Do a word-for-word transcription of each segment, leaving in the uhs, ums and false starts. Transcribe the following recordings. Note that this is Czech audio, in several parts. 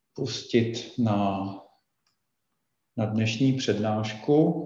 pustit na, na dnešní přednášku.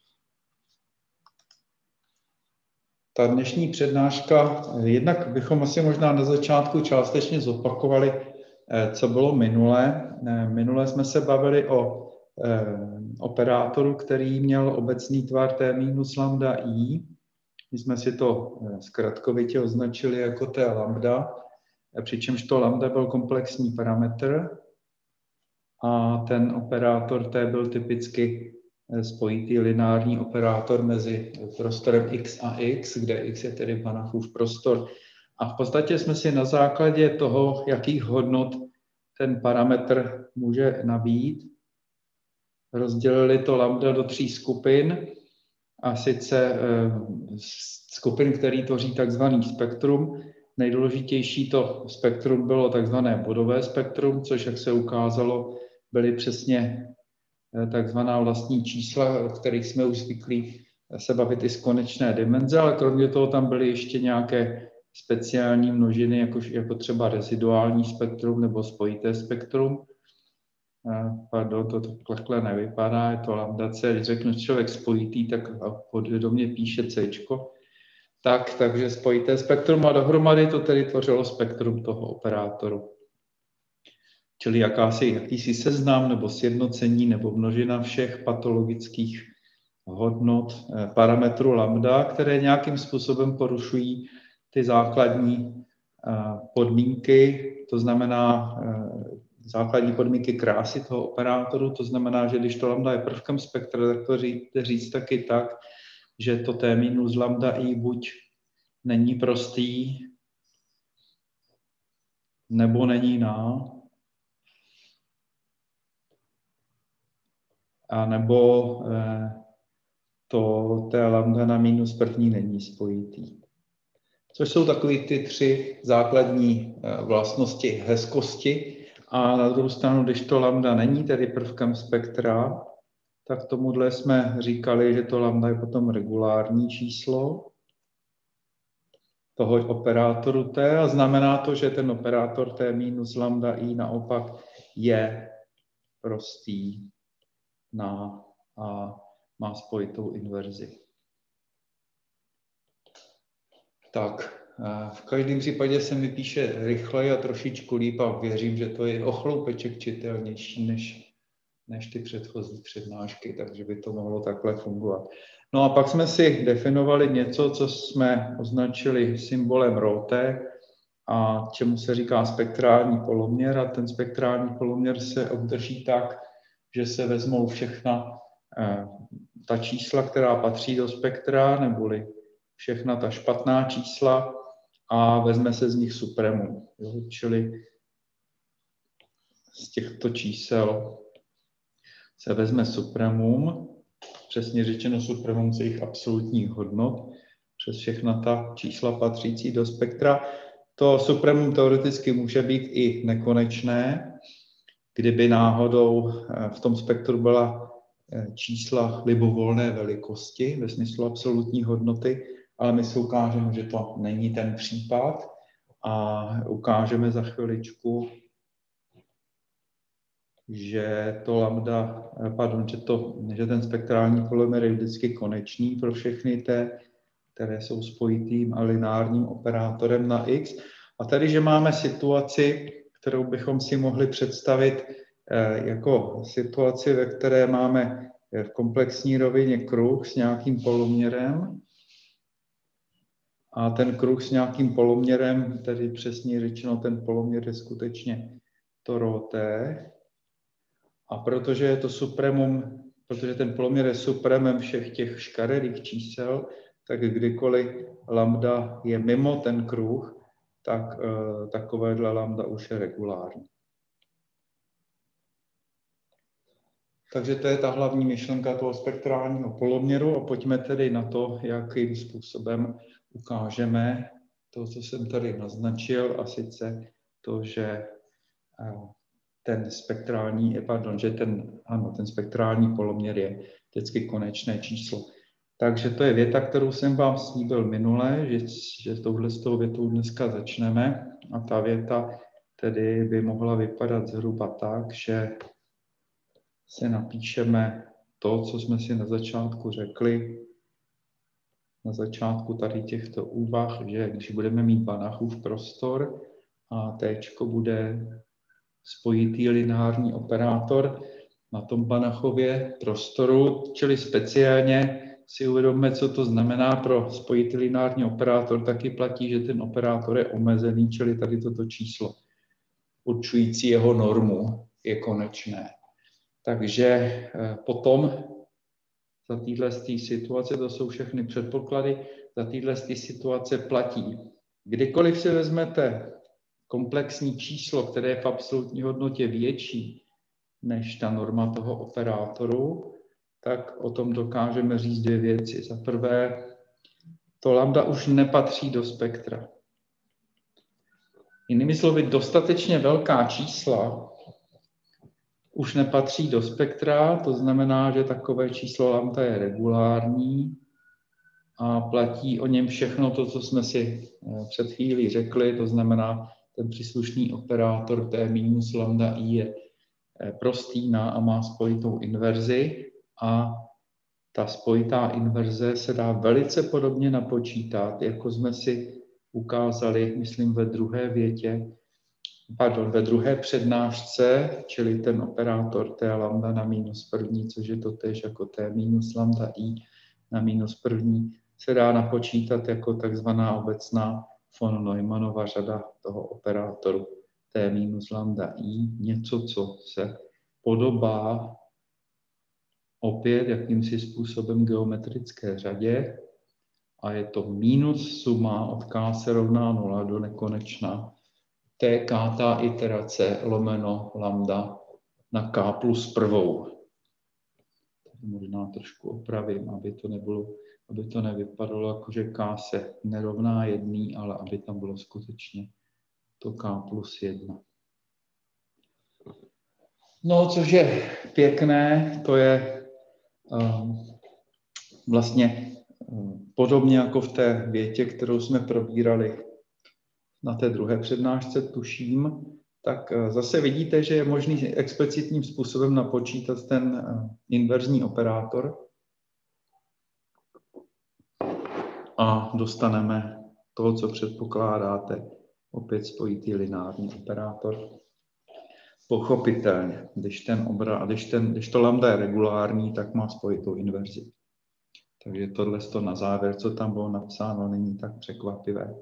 Ta dnešní přednáška, jednak bychom asi možná na začátku částečně zopakovali, co bylo minule. Minule jsme se bavili o operátoru, který měl obecný tvar T minus lambda i. My jsme si to zkratkovitě označili jako T lambda, přičemž to lambda byl komplexní parametr a ten operátor T byl typicky spojitý lineární operátor mezi prostorem x a x, kde x je tedy Banachův prostor. A v podstatě jsme si na základě toho, jakých hodnot ten parametr může nabít, rozdělili to lambda do tří skupin, a sice skupin, který tvoří takzvaný spektrum. Nejdůležitější to spektrum bylo takzvané bodové spektrum, což, jak se ukázalo, byly přesně takzvaná vlastní čísla, o kterých jsme už zvyklí se bavit i z konečné dimenze, ale kromě toho tam byly ještě nějaké speciální množiny, jako, jako třeba reziduální spektrum nebo spojité spektrum. Pardon, to takhle nevypadá, je to lambda C. Když řeknu člověk spojitý, tak podvědomě píše C. Tak, takže spojité spektrum a dohromady to tedy tvořilo spektrum toho operátoru. Čili jakási, jakýsi seznam nebo sjednocení nebo množina všech patologických hodnot parametru lambda, které nějakým způsobem porušují ty základní podmínky, to znamená základní podmínky krásy toho operátoru, to znamená, že když to lambda je prvkem spektra, tak to jde říct taky tak, že to T minus lambda i buď není prostý, nebo není na, a nebo to T lambda na minus první není spojitý. Což jsou takové ty tři základní vlastnosti hezkosti. A na druhou stranu, když to lambda není tedy prvkem spektra, tak tomuhle jsme říkali, že to lambda je potom regulární číslo toho operátoru T a znamená to, že ten operátor T minus lambda i naopak je prostý na a má spojitou inverzi. Tak, v každém případě se mi píše rychleji a trošičku líp a věřím, že to je o chloupeček čitelnější než, než ty předchozí přednášky, takže by to mohlo takhle fungovat. No a pak jsme si definovali něco, co jsme označili symbolem ρT a čemu se říká spektrální poloměr. A ten spektrální poloměr se obdrží tak, že se vezmou všechna eh, ta čísla, která patří do spektra, neboli všechna ta špatná čísla a vezme se z nich supremum. Jo? Čili z těchto čísel se vezme supremum, přesně řečeno supremum z jejich absolutních hodnot, přes všechna ta čísla patřící do spektra. To supremum teoreticky může být i nekonečné, kdyby náhodou v tom spektru byla čísla libovolné velikosti ve smyslu absolutní hodnoty, ale my si ukážeme, že to není ten případ a ukážeme za chviličku, že to lambda, pardon, že, to, že ten spektrální poloměr je vždycky konečný pro všechny T, které jsou spojitým a lineárním operátorem na X. A tady, že máme situaci, kterou bychom si mohli představit jako situaci, ve které máme v komplexní rovině kruh s nějakým poloměrem, a ten kruh s nějakým poloměrem, tedy přesně řečeno, ten poloměr je skutečně to ρT. A protože je to supremum, protože ten poloměr je supremem všech těch škaredých čísel, tak kdykoliv lambda je mimo ten kruh, tak uh, takovéhle lambda už je regulární. Takže to je ta hlavní myšlenka toho spektrálního poloměru a pojďme tedy na to, jakým způsobem ukážeme to, co jsem tady naznačil, a sice to, že ten spektrální, pardon, že ten, ano, ten spektrální poloměr je vždycky konečné číslo. Takže to je věta, kterou jsem vám slíbil minule, že, že touhle s tou větou dneska začneme. A ta věta tedy by mohla vypadat zhruba tak, že se napíšeme to, co jsme si na začátku řekli, na začátku tady těchto úvah, že když budeme mít Banachův prostor a T bude spojitý lineární operátor na tom Banachově prostoru, čili speciálně si uvědomme, co to znamená pro spojitý lineární operátor, taky platí, že ten operátor je omezený, čili tady toto číslo určující jeho normu je konečné. Takže potom za téhle situace, to jsou všechny předpoklady, za téhle situace platí. Kdykoliv si vezmete komplexní číslo, které je v absolutní hodnotě větší než ta norma toho operátoru, tak o tom dokážeme říct dvě věci. Za prvé, to lambda už nepatří do spektra. Jinými slovy, dostatečně velká čísla už nepatří do spektra, to znamená, že takové číslo lambda je regulární a platí o něm všechno to, co jsme si před chvílí řekli, to znamená, ten příslušný operátor T minus lambda i je prostý na a má spojitou inverzi a ta spojitá inverze se dá velice podobně napočítat, jako jsme si ukázali, myslím, ve druhé větě, pardon, ve druhé přednášce, čili ten operátor T lambda na minus první, což je to též jako T minus lambda i na minus první, se dá napočítat jako takzvaná obecná von Neumannova řada toho operátoru T minus lambda i, něco, co se podobá opět jakýmsi způsobem geometrické řadě a je to minus suma od k se rovná nula do nekonečna t kátá iterace lomeno lambda na k plus prvou. Možná trošku opravím, aby to nebylo, aby to nevypadalo jako, že k se nerovná jedný, ale aby tam bylo skutečně to k plus jedna. No, což je pěkné, to je um, vlastně um, podobně jako v té větě, kterou jsme probírali na té druhé přednášce, tuším, tak uh, zase vidíte, že je možný explicitním způsobem napočítat ten uh, inverzní operátor a dostaneme to, co předpokládáte, opět spojitý lineární operátor. Pochopitelně, když, ten obra, když, ten, když to lambda je regulární, tak má spojitou inverzi. Takže tohle na závěr, co tam bylo napsáno, není tak překvapivé.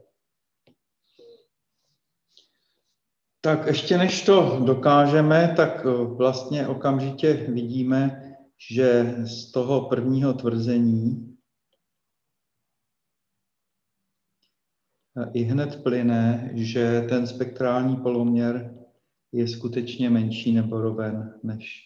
Tak ještě než to dokážeme, tak vlastně okamžitě vidíme, že z toho prvního tvrzení i hned plyne, že ten spektrální poloměr je skutečně menší nebo roven než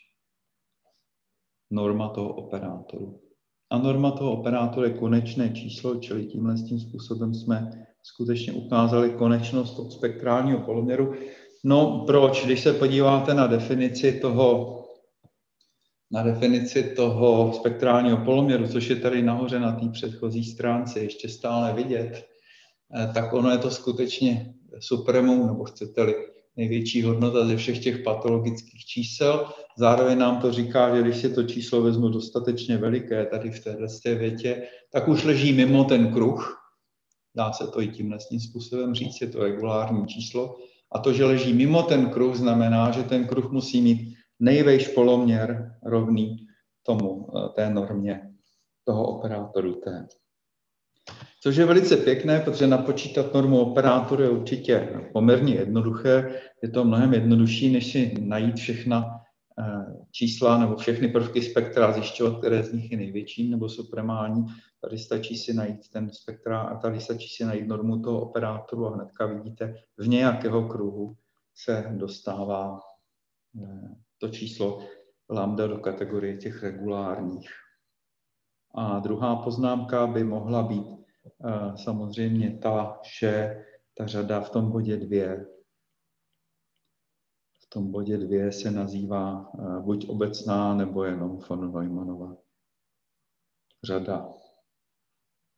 norma toho operátoru. A norma toho operátoru je konečné číslo, čili tímhle tím způsobem jsme skutečně ukázali konečnost toho spektrálního poloměru. No proč? Když se podíváte na definici toho, na definici toho spektrálního poloměru, což je tady nahoře na té předchozí stránce ještě stále vidět, tak ono je to skutečně supremum, nebo chcete-li největší hodnota ze všech těch patologických čísel. Zároveň nám to říká, že když si to číslo vezmu dostatečně veliké, tady v téhle větě, tak už leží mimo ten kruh. Dá se to i tímhle způsobem říct, je to regulární číslo. A to, že leží mimo ten kruh, znamená, že ten kruh musí mít nejvejš poloměr rovný tomu, té normě toho operátoru T. Což je velice pěkné, protože napočítat normu operátoru je určitě poměrně jednoduché. Je to mnohem jednodušší, než si najít všechna čísla nebo všechny prvky spektra a zjišťovat, které z nich je největší nebo supremální. Tady stačí si najít ten spektra a tady stačí si najít normu toho operátoru a hnedka vidíte, v nějakého kruhu se dostává to číslo lambda do kategorie těch regulárních. A druhá poznámka by mohla být samozřejmě ta, že ta řada v tom bodě dvě v tom bodě dvě se nazývá buď obecná, nebo jenom von Neumannova řada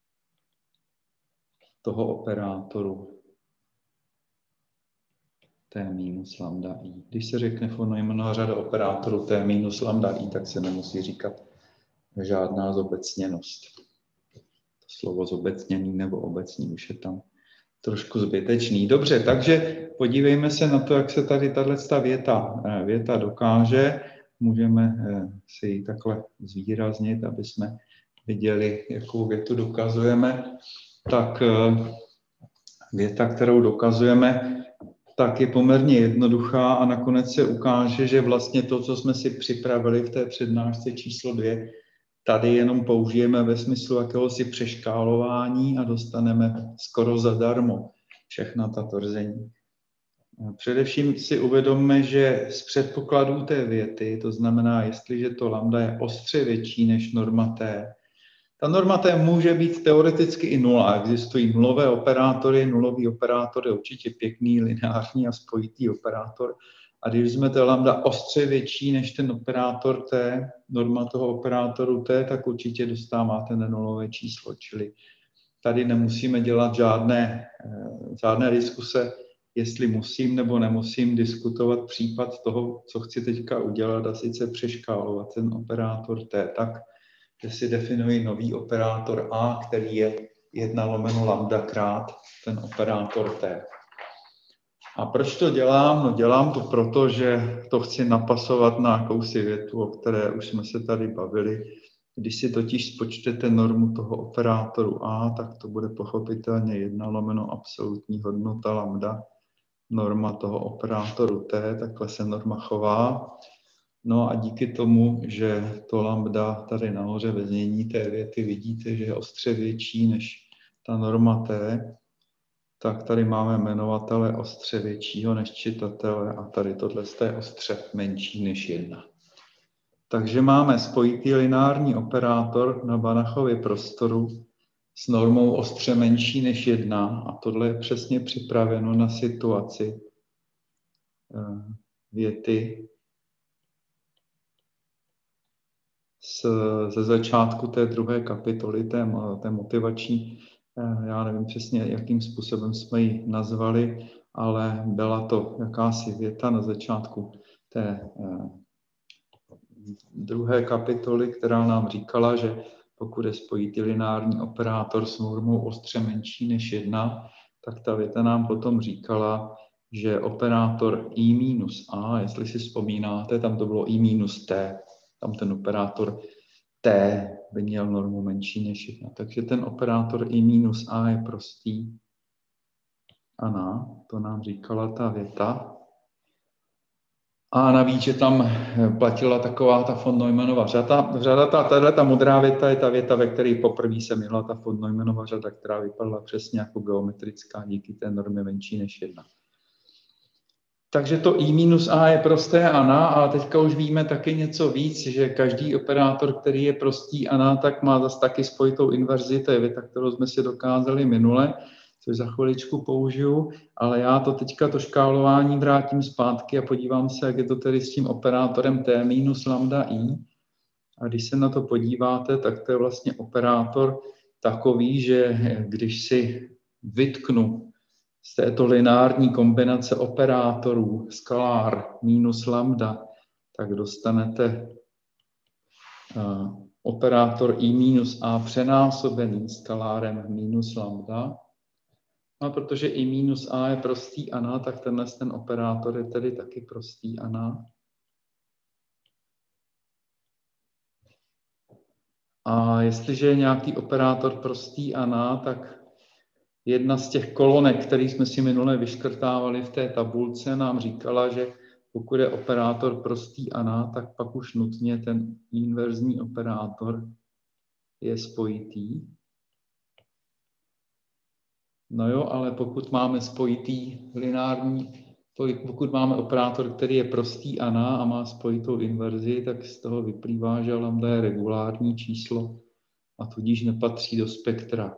toho operátoru t minus lambda i. Když se řekne von Neumannova řada operátorů t minus lambda i, tak se nemusí říkat žádná zobecněnost. To slovo zobecněný nebo obecný už je tam trošku zbytečný. Dobře, takže podívejme se na to, jak se tady tato věta, věta dokáže. Můžeme si ji takhle zvýraznit, aby jsme viděli, jakou větu dokazujeme. Tak věta, kterou dokazujeme, tak je poměrně jednoduchá a nakonec se ukáže, že vlastně to, co jsme si připravili v té přednášce číslo dvě, tady jenom použijeme ve smyslu jakéhosi přeškálování a dostaneme skoro zadarmo všechna ta tvrzení. Především si uvědomme, že z předpokladů té věty, to znamená, jestliže to lambda je ostře větší než norma t, ta norma t může být teoreticky i nula. Existují nulové operátory, nulový operátor je určitě pěkný, lineární a spojitý operátor. A když vezmete lambda ostře větší než ten operátor t, norma toho operátoru t, tak určitě dostáváte nenulové číslo. Čili tady nemusíme dělat žádné, žádné diskuse, jestli musím nebo nemusím diskutovat případ toho, co chci teďka udělat, a sice přeškálovat ten operátor t tak, že si definuji nový operátor a, který je jedna lomeno lambda krát ten operátor t. A proč to dělám? No dělám to proto, že to chci napasovat na jakousi větu, o které už jsme se tady bavili. Když si totiž spočtete normu toho operátoru a, tak to bude pochopitelně jedna lomeno absolutní hodnota lambda, norma toho operátoru t, takhle se norma chová. No a díky tomu, že to lambda tady nahoře ve znění té věty vidíte, že je ostře větší než ta norma t, tak tady máme jmenovatele ostře většího než čitatele a tady tohle je ostře menší než jedna. Takže máme spojitý lineární operátor na Banachově prostoru s normou ostře menší než jedna a tohle je přesně připraveno na situaci věty ze začátku té druhé kapitoly, té, té motivační. Já nevím přesně, jakým způsobem jsme ji nazvali, ale byla to jakási věta na začátku té druhé kapitoly, která nám říkala, že pokud je spojitý lineární operátor s normou ostře menší než jedna, tak ta věta nám potom říkala, že operátor i minus a, jestli si vzpomínáte, tam to bylo i minus t, tam ten operátor t by měl normu menší než jedna. Takže ten operátor i minus a je prostý. Ano, to nám říkala ta věta. A navíc, že tam platila taková ta von Neumannova řada. řada ta, tahle ta modrá věta je ta věta, ve které poprvé se měla ta von Neumannova řada, která vypadala přesně jako geometrická díky té normě menší než jedna. Takže to i minus a je prosté ana a teďka už víme taky něco víc, že každý operátor, který je prostý ana, tak má zase taky spojitou inverzi, to je věta, kterou jsme si dokázali minule, což za chviličku použiju, ale já to teďka to škálování vrátím zpátky a podívám se, jak je to tedy s tím operátorem t minus lambda i. A když se na to podíváte, tak to je vlastně operátor takový, že když si vytknu z této lineární kombinace operátorů skalár minus lambda, tak dostanete uh, operátor i minus a přenásobený skalárem minus lambda. A protože i minus a je prostý ana, tak tenhle ten operátor je tedy taky prostý ana. A jestliže je nějaký operátor prostý ana, tak jedna z těch kolonek, které jsme si minule vyškrtávali v té tabulce, nám říkala, že pokud je operátor prostý ana, tak pak už nutně ten inverzní operátor je spojitý. No jo, ale pokud máme spojitý lineární, pokud máme operátor, který je prostý ana a má spojitou inverzi, tak z toho vyplývá, že lambda je regulární číslo a tudíž nepatří do spektra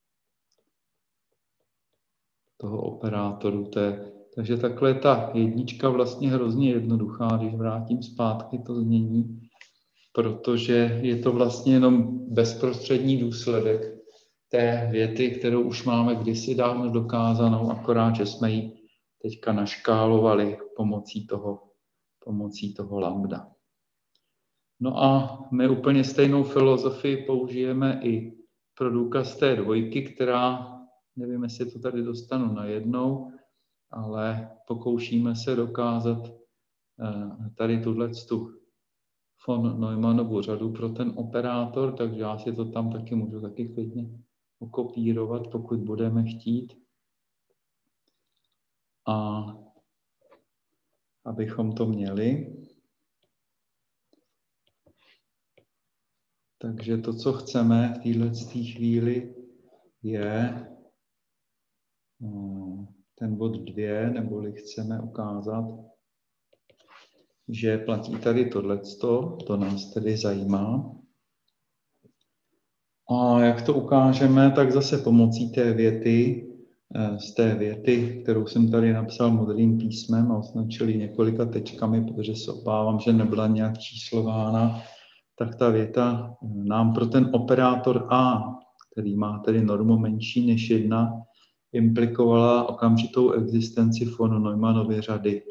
toho operátoru t. Takže takhle ta jednička vlastně hrozně jednoduchá, když vrátím zpátky to znění, protože je to vlastně jenom bezprostřední důsledek té věty, kterou už máme kdysi dávno dokázanou, akorát, že jsme ji teďka naškálovali pomocí toho, pomocí toho lambda. No a my úplně stejnou filozofii použijeme i pro důkaz té dvojky, která, nevím, jestli to tady dostanu najednou, ale pokoušíme se dokázat tady tuhletu von Neumannovu řadu pro ten operátor, takže já si to tam taky můžu taky klidně okopírovat, pokud budeme chtít. A abychom to měli. Takže to, co chceme v této chvíli, je ten bod dvě, neboli chceme ukázat, že platí tady tohleto, to nás tedy zajímá. A jak to ukážeme, tak zase pomocí té věty, z té věty, kterou jsem tady napsal modrým písmem a označil několika tečkami, protože se obávám, že nebyla nějak číslována, tak ta věta nám pro ten operátor A, který má tedy normu menší než jedna, implikovala okamžitou existenci von Neumannovy řady,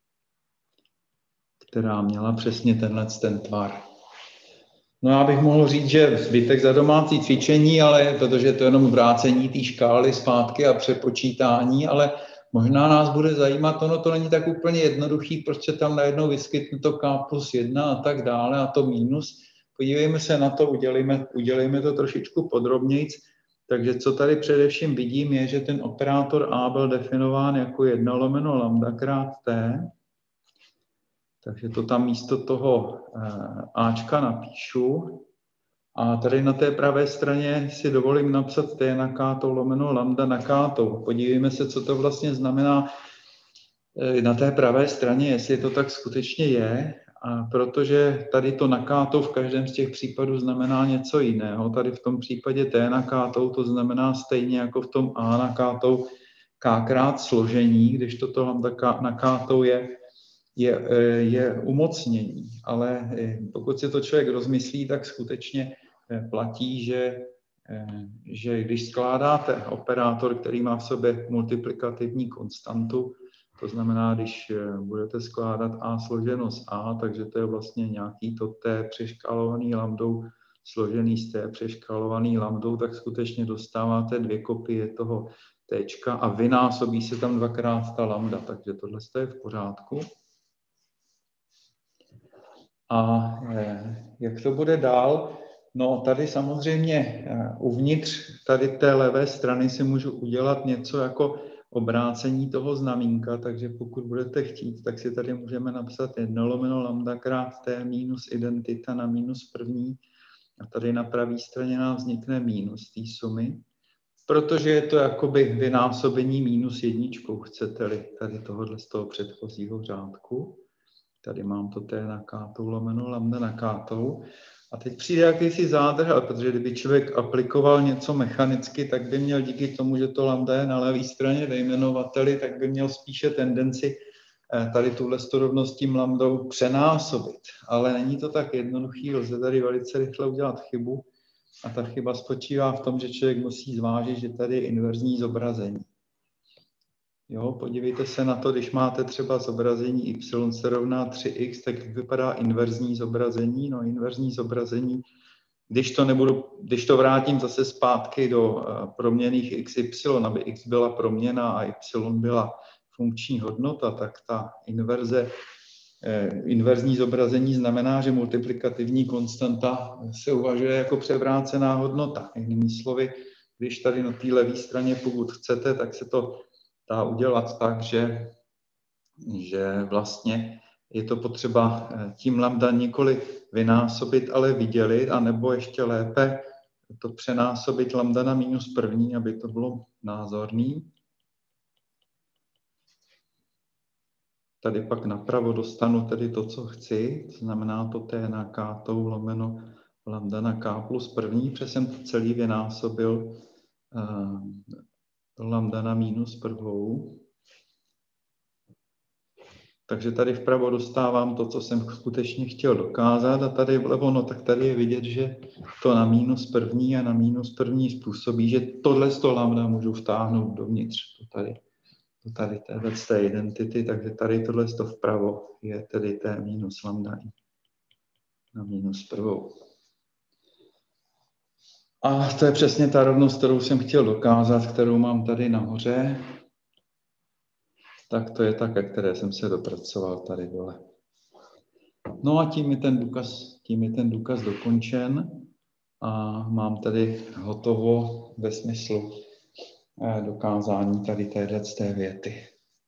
která měla přesně tenhle ten tvar. No já bych mohl říct, že zbytek za domácí cvičení, ale protože to je jenom vrácení té škály zpátky a přepočítání, ale možná nás bude zajímat, ono to není tak úplně jednoduchý, proč se tam najednou vyskytne to k plus jedna a tak dále a to minus. Podívejme se na to, udělejme, udělejme to trošičku podrobnějc. Takže co tady především vidím, je, že ten operátor A byl definován jako jedna lomeno lambda krát t. Takže to tam místo toho Ačka napíšu. A tady na té pravé straně si dovolím napsat t na kátou lomeno lambda na kátou. Podívejme se, co to vlastně znamená na té pravé straně, jestli to tak skutečně je. A protože tady to na kátou v každém z těch případů znamená něco jiného. Tady v tom případě t na kátou to znamená stejně jako v tom a na kátou k krát složení, když toto lambda na kátou je, je, je umocnění. Ale pokud si to člověk rozmyslí, tak skutečně platí, že, že když skládáte operátor, který má v sobě multiplikativní konstantu, to znamená, když budete skládat A složeno z A, takže to je vlastně nějaký to T přeškálovaný lambdou složený z T přeškálovaný lambdou, tak skutečně dostáváte dvě kopie toho T a vynásobí se tam dvakrát ta lambda, takže tohle je v pořádku. A jak to bude dál? No tady samozřejmě uvnitř tady té levé strany si můžu udělat něco jako obrácení toho znamínka, takže pokud budete chtít, tak si tady můžeme napsat jedna lomeno lambda krát t minus identita na minus první a tady na pravé straně nám vznikne minus té sumy, protože je to jakoby vynásobení minus jedničkou, chcete-li tady tohohle z toho předchozího řádku. Tady mám to t na kátou lomeno lambda na kátou. A teď přijde jakýsi zádrhel, protože kdyby člověk aplikoval něco mechanicky, tak by měl díky tomu, že to lambda je na levé straně ve jmenovateli, tak by měl spíše tendenci tady tuhle rovnost tím lambdou přenásobit. Ale není to tak jednoduchý, lze tady velice rychle udělat chybu. A ta chyba spočívá v tom, že člověk musí zvážit, že tady je inverzní zobrazení. Jo, podívejte se na to, když máte třeba zobrazení y se rovná tři x, tak vypadá inverzní zobrazení. No, inverzní zobrazení, když to, nebudu, když to vrátím zase zpátky do proměnných x, y, aby x byla proměna a y byla funkční hodnota, tak ta inverze, inverzní zobrazení znamená, že multiplikativní konstanta se uvažuje jako převrácená hodnota. Jinými slovy, když tady na té levé straně, pokud chcete, tak se to dá udělat tak, že, že vlastně je to potřeba tím lambda nikoli vynásobit, ale vydělit, anebo ještě lépe to přenásobit lambda na minus první, aby to bylo názorný. Tady pak napravo dostanu tedy to, co chci, to znamená to t na kátou lomeno lambda na k plus první, protože jsem to celý vynásobil uh, lambda na minus prvou. Takže tady vpravo dostávám to, co jsem skutečně chtěl dokázat a tady vlevo, no tak tady je vidět, že to na minus první a na minus první způsobí, že tohle z toho lambda můžu vtáhnout dovnitř. To tady do tady téhle z té identity, takže tady tohle vpravo je tedy t minus lambda i na minus prvou. A to je přesně ta rovnost, kterou jsem chtěl dokázat, kterou mám tady nahoře. Tak to je ta, ke které jsem se dopracoval tady dole. No a tím je ten důkaz, tím je ten důkaz dokončen a mám tady hotovo ve smyslu dokázání tady téhle z té věty.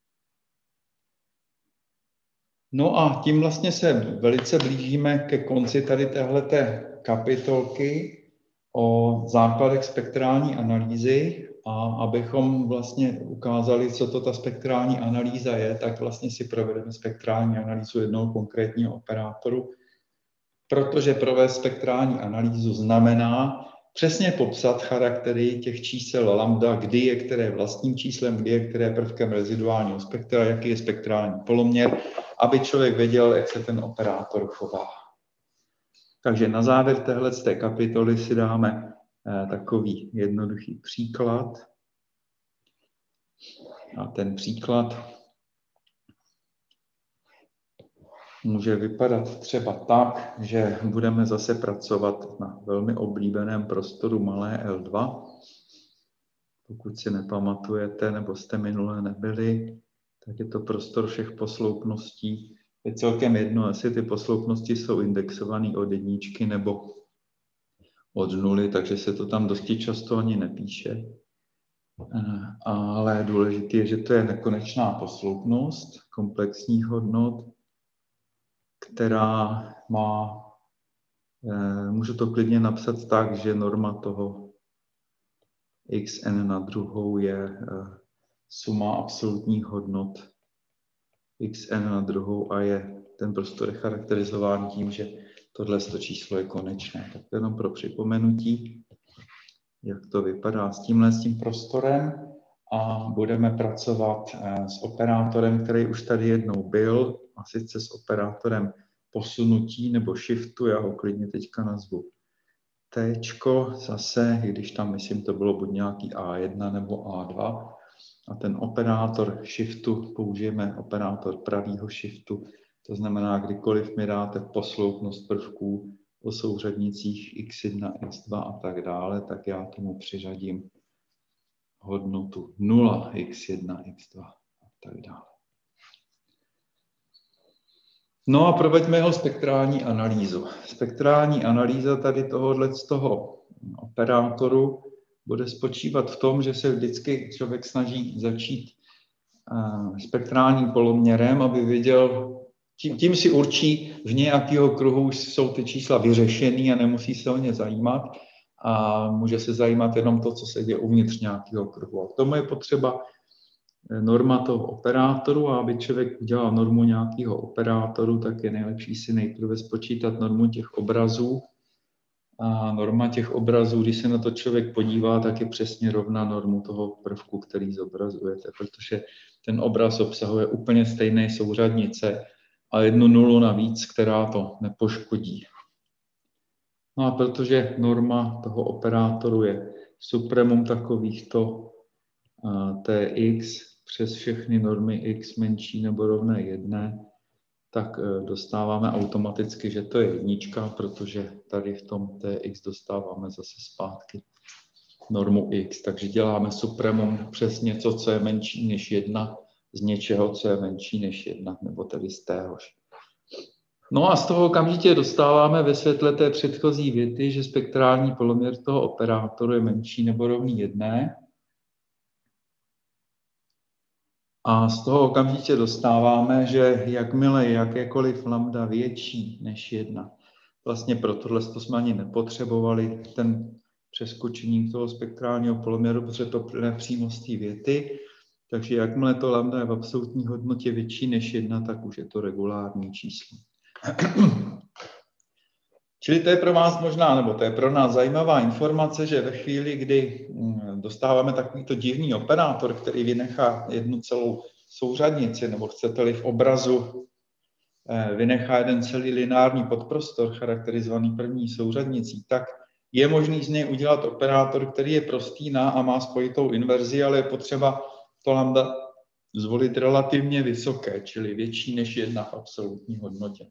No a tím vlastně se velice blížíme ke konci tady téhleté kapitolky o základech spektrální analýzy a abychom vlastně ukázali, co to ta spektrální analýza je, tak vlastně si provedeme spektrální analýzu jednoho konkrétního operátoru, protože provést spektrální analýzu znamená přesně popsat charaktery těch čísel lambda, kdy je které vlastním číslem, kdy je které prvkem reziduálního spektra, jaký je spektrální poloměr, aby člověk věděl, jak se ten operátor chová. Takže na závěr téhle z té kapitoly si dáme eh, takový jednoduchý příklad. A ten příklad může vypadat třeba tak, že budeme zase pracovat na velmi oblíbeném prostoru malé L dva. Pokud si nepamatujete, nebo jste minule nebyli, tak je to prostor všech posloupností. Je celkem jedno, jestli ty posloupnosti jsou indexované od jedničky nebo od nuly, takže se to tam dosti často ani nepíše. Ale důležité je, že to je nekonečná posloupnost komplexních hodnot, která má, můžu to klidně napsat tak, že norma toho xn na druhou je suma absolutních hodnot xn na druhou a je ten prostor je charakterizován tím, že tohle číslo je konečné. Tak to jenom pro připomenutí, jak to vypadá s tímhle s tím prostorem a budeme pracovat s operátorem, který už tady jednou byl, a sice s operátorem posunutí nebo shiftu, já ho klidně teďka nazvu Tčko, zase, když tam, myslím, to bylo buď nějaký A jedna nebo A dva, a ten operátor shiftu použijeme operátor pravýho shiftu, to znamená, kdykoliv mi dáte posloupnost prvků o souřadnicích x jedna, x dva a tak dále, tak já tomu přiřadím hodnotu nula, x jedna, x dva a tak dále. No a proveďme jeho spektrální analýzu. Spektrální analýza tady tohohle z toho operátoru bude spočívat v tom, že se vždycky člověk snaží začít uh, spektrálním poloměrem, aby věděl, tím, tím si určí, v nějakého kruhu už jsou ty čísla vyřešený a nemusí se o ně zajímat a může se zajímat jenom to, co se děje uvnitř nějakého kruhu. A k tomu je potřeba norma toho operátoru a aby člověk udělal normu nějakého operátoru, tak je nejlepší si nejprve spočítat normu těch obrazů. A norma těch obrazů, když se na to člověk podívá, tak je přesně rovna normu toho prvku, který zobrazujete, protože ten obraz obsahuje úplně stejné souřadnice a jednu nulu navíc, která to nepoškodí. No a protože norma toho operátoru je supremum takovýchto tx přes všechny normy x menší nebo rovné jedné, tak dostáváme automaticky, že to je jednička, protože tady v tom tx dostáváme zase zpátky normu x. Takže děláme supremum přes něco, co je menší než jedna, z něčeho, co je menší než jedna, nebo tedy z téhož. No a z toho okamžitě dostáváme ve světle té předchozí věty, že spektrální poloměr toho operátoru je menší nebo rovný jedné. A z toho okamžitě dostáváme, že jakmile je jakékoliv lambda větší než jedna, vlastně pro tohle jsme ani nepotřebovali ten přeskočení toho spektrálního poloměru, protože to plyne přímo z té věty, takže jakmile to lambda je v absolutní hodnotě větší než jedna, tak už je to regulární číslo. Čili to je pro vás možná, nebo to je pro nás zajímavá informace, že ve chvíli, kdy dostáváme takovýto divný operátor, který vynechá jednu celou souřadnici, nebo chcete-li v obrazu vynechá jeden celý lineární podprostor, charakterizovaný první souřadnicí, tak je možný z něj udělat operátor, který je prostý na a má spojitou inverzi, ale je potřeba to lambda zvolit relativně vysoké, čili větší než jedna v absolutní hodnotě.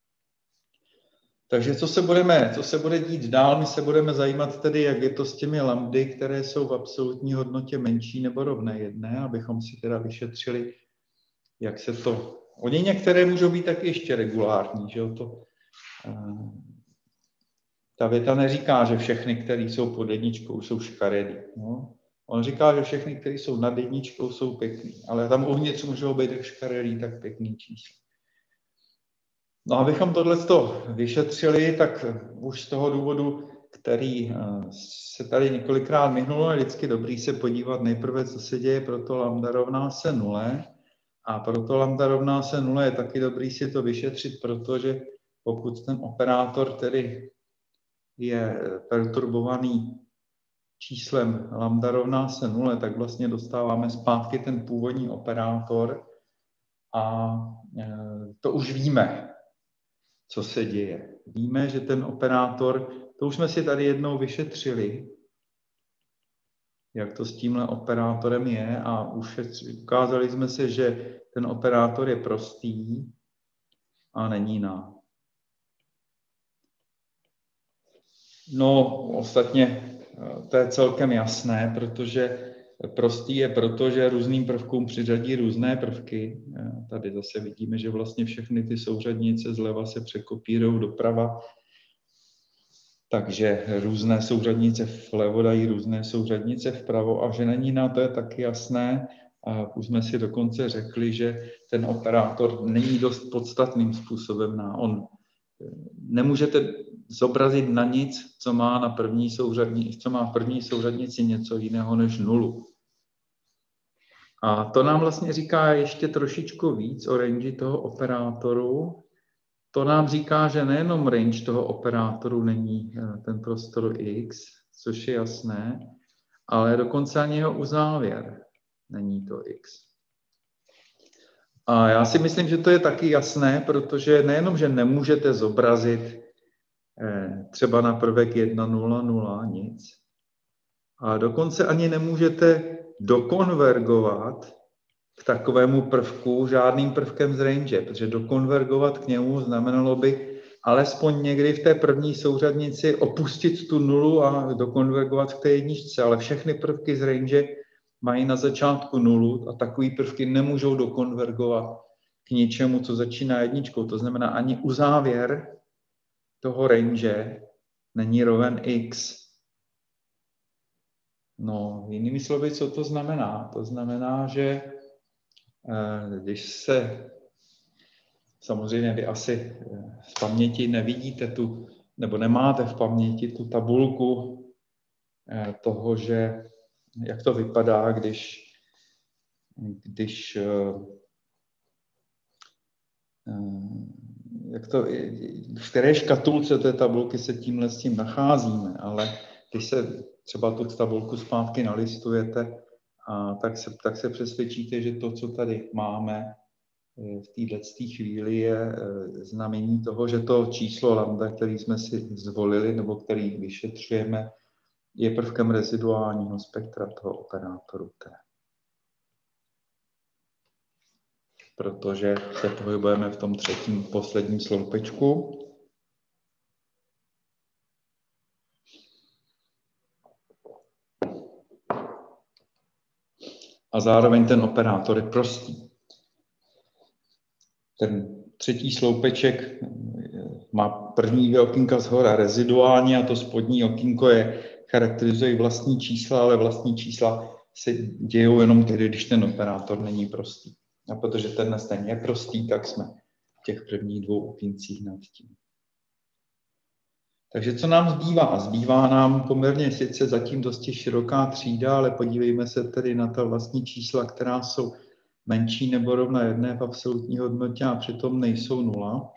Takže co se, budeme, co se bude dít dál? My se budeme zajímat tedy, jak je to s těmi lambdy, které jsou v absolutní hodnotě menší nebo rovné jedné, abychom si teda vyšetřili, jak se to... Oni některé můžou být taky ještě regulární, že jo? To, ta věta neříká, že všechny, které jsou pod jedničkou, jsou škaredý. No? On říká, že všechny, které jsou nad jedničkou, jsou pěkný, ale tam uvnitř můžou být jak škaredý, tak pěkný číslo. No, abychom tohleto vyšetřili, tak už z toho důvodu, který se tady několikrát minul, je vždycky dobrý se podívat nejprve, co se děje, proto lambda rovná se nule. A proto lambda rovná se nule je taky dobrý si to vyšetřit, protože pokud ten operátor tedy je perturbovaný číslem lambda rovná se nule, tak vlastně dostáváme zpátky ten původní operátor a to už víme, co se děje. Víme, že ten operátor, to už jsme si tady jednou vyšetřili, jak to s tímhle operátorem je a už ukázali jsme se, že ten operátor je prostý a není na. No, ostatně to je celkem jasné, protože prostý je proto, že různým prvkům přiřadí různé prvky. Tady zase vidíme, že vlastně všechny ty souřadnice zleva se překopírují doprava, takže různé souřadnice vlevo dají různé souřadnice vpravo a že není na to je taky jasné. A už jsme si dokonce řekli, že ten operátor není dost podstatným způsobem na on. Nemůžete zobrazit na nic, co má na první souřadnici, co má v první souřadnici něco jiného než nulu. A to nám vlastně říká ještě trošičku víc o range toho operátoru. To nám říká, že nejenom range toho operátoru není ten prostor x, což je jasné, ale dokonce ani jeho uzávěr není to x. A já si myslím, že to je taky jasné, protože nejenom, že nemůžete zobrazit třeba na prvek jedna nula nula nic, ale dokonce ani nemůžete dokonvergovat k takovému prvku žádným prvkem z range, protože dokonvergovat k němu znamenalo by alespoň někdy v té první souřadnici opustit tu nulu a dokonvergovat k té jedničce, ale všechny prvky z range mají na začátku nulu a takový prvky nemůžou dokonvergovat k ničemu, co začíná jedničkou. To znamená, ani uzávěr toho range není roven x. No, jinými slovy, co to znamená? To znamená, že když se, samozřejmě vy asi z paměti nevidíte tu, nebo nemáte v paměti tu tabulku toho, že jak to vypadá, když, když jak to, v které škatulce té tabulky se tímhle s tím nacházíme, ale když se třeba tu tabulku zpátky nalistujete, a tak, se, tak se přesvědčíte, že to, co tady máme v této chvíli, je znamení toho, že to číslo lambda, který jsme si zvolili nebo který vyšetřujeme, je prvkem reziduálního spektra toho operátoru T. Protože se pohybujeme v tom třetím posledním sloupečku. A zároveň ten operátor je prostý. Ten třetí sloupeček má první dvě okýnka zhora reziduální a to spodní okýnko je charakterizují vlastní čísla, ale vlastní čísla se dějou jenom tehdy, když ten operátor není prostý. A protože tenhle ten je prostý, tak jsme v těch prvních dvou okýncích nad tím. Takže co nám zbývá? Zbývá nám poměrně sice zatím dosti široká třída, ale podívejme se tedy na ta vlastní čísla, která jsou menší nebo rovna jedné v absolutní hodnotě a přitom nejsou nula.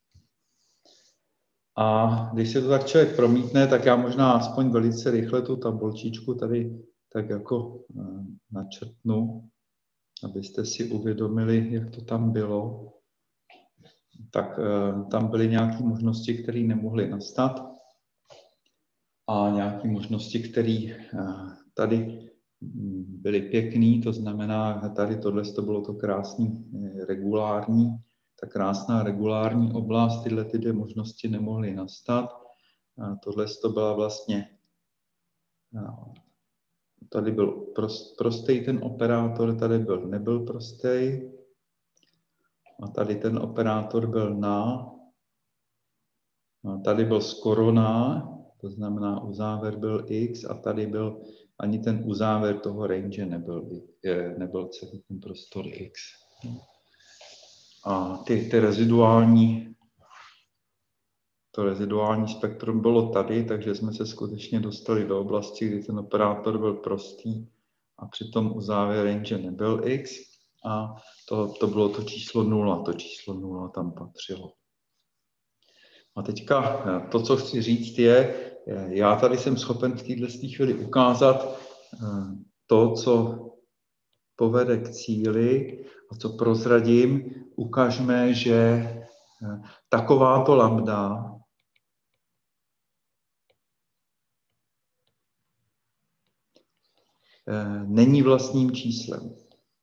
A když se to tak člověk promítne, tak já možná aspoň velice rychle tu tabulčičku tady tak jako načrtnu, abyste si uvědomili, jak to tam bylo. Tak tam byly nějaké možnosti, které nemohly nastat a nějaké možnosti, které tady byly pěkný, to znamená, tady tohle to bylo to krásný regulární, ta krásná regulární oblast, tyhle ty dvě možnosti nemohly nastat. A tohle to byla vlastně, tady byl prost, prostý ten operátor, tady byl nebyl prostý. A tady ten operátor byl na, a tady byl skoro na, to znamená uzávěr byl x a tady byl ani ten uzávěr toho range nebyl, nebyl celý ten prostor x. A ty, ty reziduální, to reziduální spektrum bylo tady, takže jsme se skutečně dostali do oblasti, kdy ten operátor byl prostý a přitom uzávěr range nebyl x a to, to bylo to číslo nula, to číslo nula tam patřilo. A teďka to, co chci říct, je, já tady jsem schopen v této chvíli ukázat to, co povede k cíli a co prozradím, ukážeme, že takováto lambda není vlastním číslem.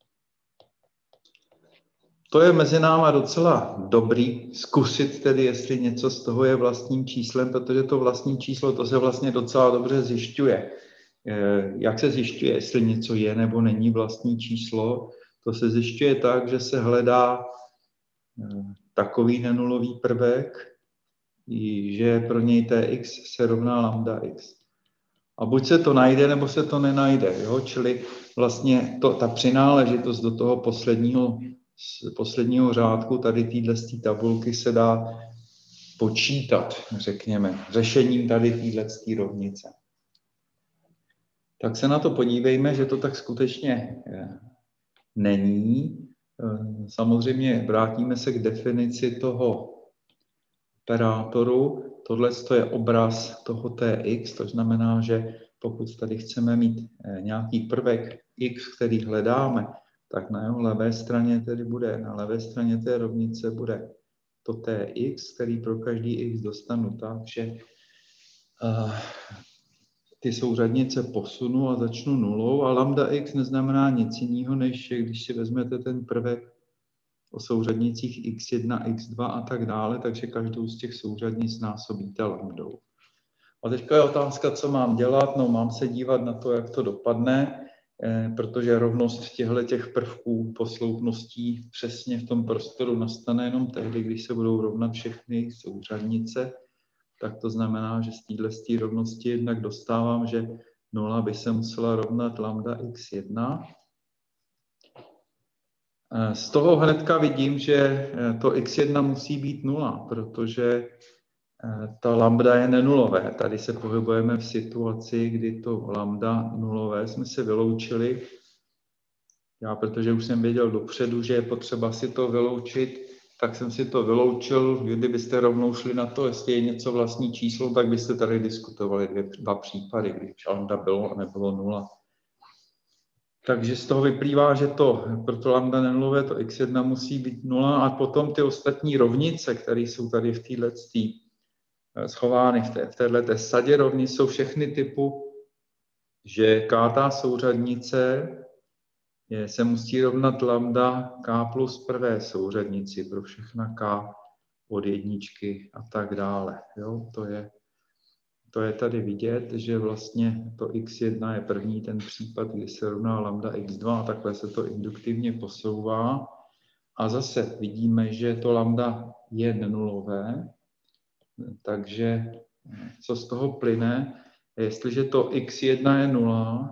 To je mezi náma docela dobrý zkusit tedy, jestli něco z toho je vlastním číslem, protože to vlastní číslo, to se vlastně docela dobře zjišťuje. Jak se zjišťuje, jestli něco je nebo není vlastní číslo? To se zjišťuje tak, že se hledá takový nenulový prvek, že pro něj tx se rovná lambda x. A buď se to najde, nebo se to nenajde. Jo? Čili vlastně to, ta přináležitost do toho posledního z posledního řádku tady téhle tabulky se dá počítat, řekněme, řešením tady téhle rovnice. Tak se na to podívejme, že to tak skutečně není. Samozřejmě vrátíme se k definici toho operátoru. Tohle je obraz toho tx, to znamená, že pokud tady chceme mít nějaký prvek x, který hledáme, tak na jeho levé straně tedy bude, na levé straně té rovnice bude to tx, který pro každý x dostanu tak, že uh, ty souřadnice posunu a začnu nulou a lambda x neznamená nic jiného, než že když si vezmete ten prvek o souřadnicích x jedna, x dva a tak dále, takže každou z těch souřadnic násobíte lambdou. A teďka je otázka, co mám dělat. No, mám se dívat na to, jak to dopadne, eh, protože rovnost těchto těch prvků posloupností přesně v tom prostoru nastane jenom tehdy, když se budou rovnat všechny souřadnice. Tak to znamená, že z této rovnosti jednak dostávám, že nula by se musela rovnat lambda x jedna. Z toho hnedka vidím, že to x jedna musí být nula, protože ta lambda je nenulové. Tady se pohybujeme v situaci, kdy to lambda nulové jsme se vyloučili. Já, protože už jsem věděl dopředu, že je potřeba si to vyloučit, tak jsem si to vyloučil. Kdybyste rovnou šli na to, jestli je něco vlastní číslo, tak byste tady diskutovali dvě, dva případy, když lambda bylo a nebylo nula. Takže z toho vyplývá, že to pro to lambda nenulové, to x jedna musí být nula a potom ty ostatní rovnice, které jsou tady v této schovány v, té, v této sadě rovnic, jsou všechny typu, že kátá souřadnice je, se musí rovnat lambda k plus prvé souřadnici pro všechna k od jedničky a tak dále. Jo, to je To je tady vidět, že vlastně to x jedna je první ten případ, kdy se rovná lambda x dva a takhle se to induktivně posouvá. A zase vidíme, že to lambda je nenulové, takže co z toho plyne, jestliže to x jedna je nula,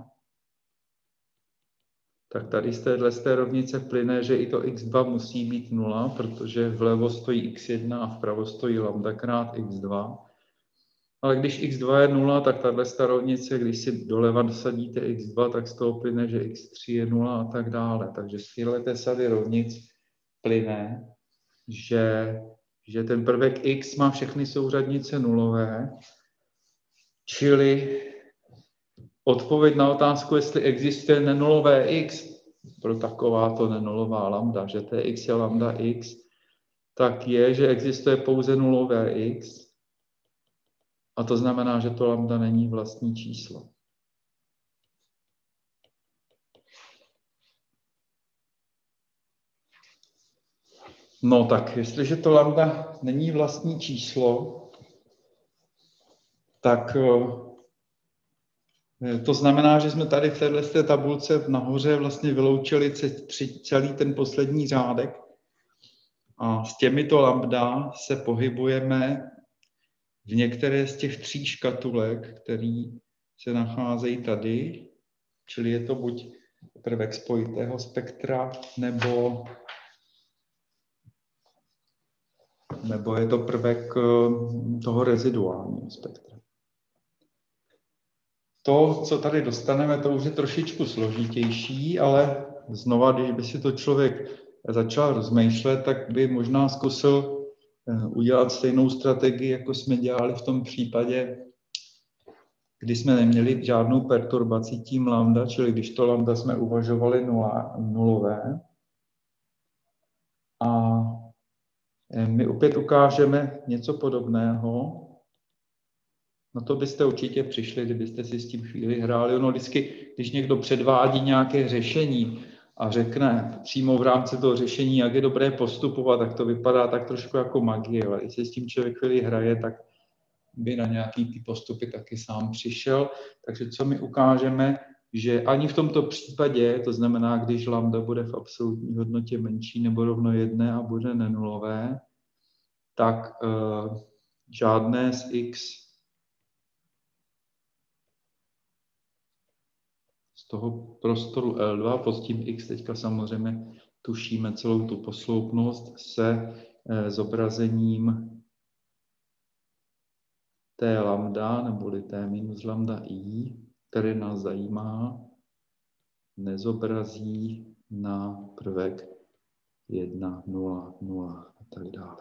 tak tady z téhle z té rovnice plyne, že i to x dva musí být nula, protože vlevo stojí x jedna a vpravo stojí lambda krát x dva. Ale když x dva je nula, tak tahle rovnice, když si doleva dosadíte x dva, tak z toho plyne, že x tři je nula a tak dále. Takže z této sady rovnic plyne, že, že ten prvek x má všechny souřadnice nulové, čili odpověď na otázku, jestli existuje nenulové x pro takováto nenulová lambda, že tx je lambda x, tak je, že existuje pouze nulové x, a to znamená, že to lambda není vlastní číslo. No tak, jestliže to lambda není vlastní číslo, tak to znamená, že jsme tady v této tabulce nahoře vlastně vyloučili celý ten poslední řádek a s těmito lambda se pohybujeme v některé z těch tří škatulek, které se nacházejí tady, čili je to buď prvek spojitého spektra, nebo, nebo je to prvek toho reziduálního spektra. To, co tady dostaneme, to už je trošičku složitější, ale znova, když by si to člověk začal rozmýšlet, tak by možná zkusil udělat stejnou strategii, jako jsme dělali v tom případě, kdy jsme neměli žádnou perturbaci tím lambda, čili když to lambda jsme uvažovali nula, nulové. A my opět ukážeme něco podobného. No to byste určitě přišli, kdybyste si s tím chvíli hráli. Ono vždycky, když někdo předvádí nějaké řešení a řekne přímo v rámci toho řešení, jak je dobré postupovat, tak to vypadá tak trošku jako magie. Ale když se s tím člověk chvíli hraje, tak by na nějaký ty postupy taky sám přišel. Takže co my ukážeme, že ani v tomto případě, to znamená, když lambda bude v absolutní hodnotě menší nebo rovno jedné a bude nenulové, tak uh, žádné z x z toho prostoru L dva, pod tím x teďka samozřejmě tušíme celou tu posloupnost se uh, zobrazením t lambda, neboli t minus lambda i, který nás zajímá, nezobrazí na prvek jedna, nula, nula a tak dále.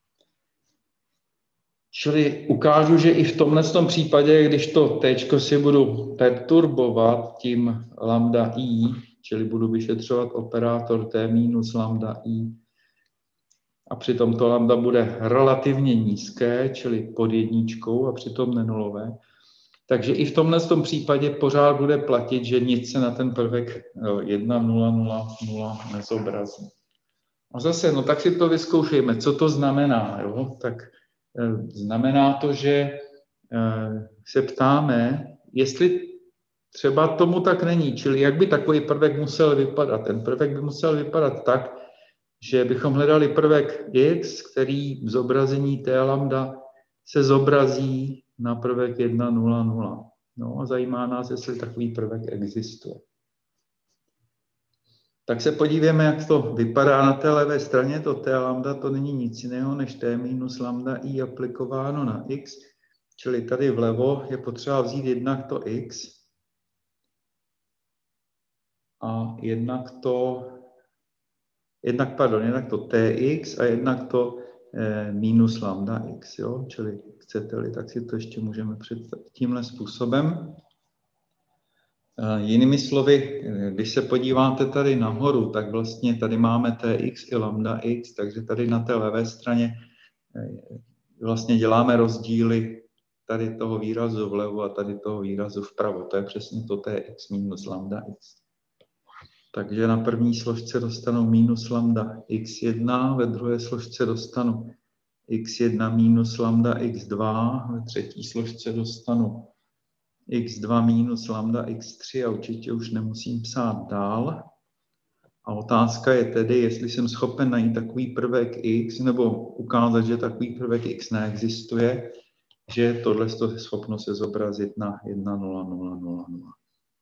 Čili ukážu, že i v tomhle tom případě, když to t si budu perturbovat tím lambda i, čili budu vyšetřovat operátor t minus lambda i, a přitom to lambda bude relativně nízké, čili pod jedničkou a přitom nenulové. Takže i v tomhle tom případě pořád bude platit, že nic se na ten prvek jedna, nula, nula, nula nezobrazí. A zase, no tak si to vyzkoušejme, co to znamená. Jo? Tak e, znamená to, že e, se ptáme, jestli třeba tomu tak není, čili jak by takový prvek musel vypadat. Ten prvek by musel vypadat tak, že bychom hledali prvek x, který v zobrazení t lambda se zobrazí na prvek jedna, nula, nula. No a zajímá nás, jestli takový prvek existuje. Tak se podívejme, jak to vypadá na té levé straně. To t lambda to není nic jiného než t minus lambda i aplikováno na x. Čili tady vlevo je potřeba vzít jednak to x a jednak to Jednak, pardon, jednak to tx a jednak to eh, minus lambda x, jo? Čili chcete-li, tak si to ještě můžeme představit tímhle způsobem. Eh, jinými slovy, když se podíváte tady nahoru, tak vlastně tady máme tx i lambda x, takže tady na té levé straně eh, vlastně děláme rozdíly tady toho výrazu vlevo a tady toho výrazu vpravo. To je přesně to tx minus lambda x. Takže na první složce dostanu minus lambda x jedna, ve druhé složce dostanu x jedna minus lambda x dva, ve třetí složce dostanu x dva minus lambda x tři a určitě už nemusím psát dál. A otázka je tedy, jestli jsem schopen najít takový prvek x, nebo ukázat, že takový prvek x neexistuje, že tohle je schopno se zobrazit na jedna, nula, nula, nula, nula.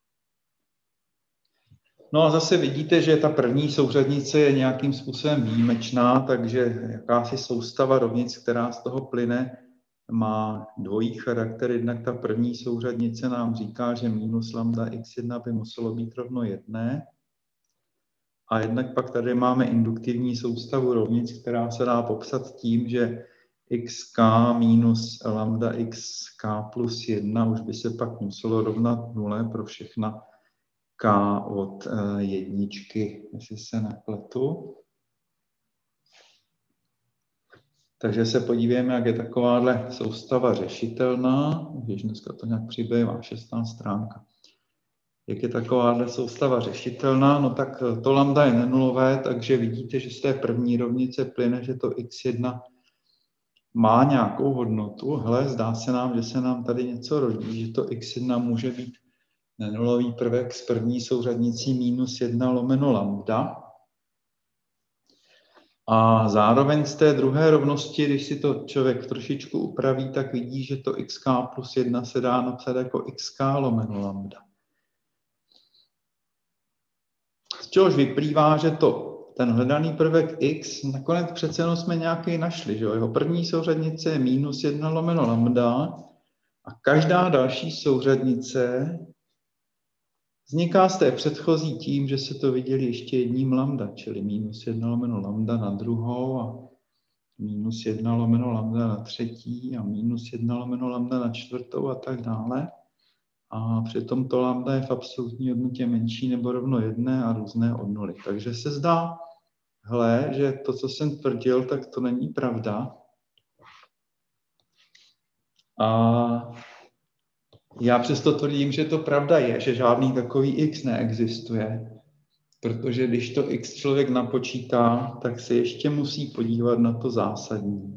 No a zase vidíte, že ta první souřadnice je nějakým způsobem výjimečná, takže jakási soustava rovnic, která z toho plyne, má dvojí charakter. Jednak ta první souřadnice nám říká, že minus lambda x jedna by muselo být rovno jedné. A jednak pak tady máme induktivní soustavu rovnic, která se dá popsat tím, že xk minus lambda xk plus jedna už by se pak muselo rovnat nule pro všechna k od jedničky, jestli se nepletu. Takže se podívejme, jak je takováhle soustava řešitelná, když dneska to nějak přibývá, šestá stránka. jak je takováhle soustava řešitelná, no tak to lambda je nenulové, takže vidíte, že z té první rovnice plyne, že to x jedna má nějakou hodnotu. Hele, zdá se nám, že se nám tady něco rodí, že to x jedna může být nenulový prvek s první souřadnicí minus jedna lomeno lambda. A zároveň z té druhé rovnosti, když si to člověk trošičku upraví, tak vidí, že to xk plus jedna se dá napsat jako xk lomeno lambda. Z čehož vyplývá, že to, ten hledaný prvek x, nakonec přece jenom jsme nějaký našli, že jo? Jeho první souřadnice je minus jedna lomeno lambda a každá další souřadnice vzniká z té předchozí tím, že se to viděli ještě jedním lambda, čili minus jedna lomeno lambda na druhou a minus jedna lomeno lambda na třetí a minus jedna lomeno lambda na čtvrtou a tak dále. A přitom to lambda je v absolutní hodnotě menší nebo rovno jedné a různé od nuly. Takže se zdá, hele, že to, co jsem tvrdil, tak to není pravda. A já přesto tvrdím, že to pravda je, že žádný takový x neexistuje. Protože když to x člověk napočítá, tak se ještě musí podívat na to zásadní.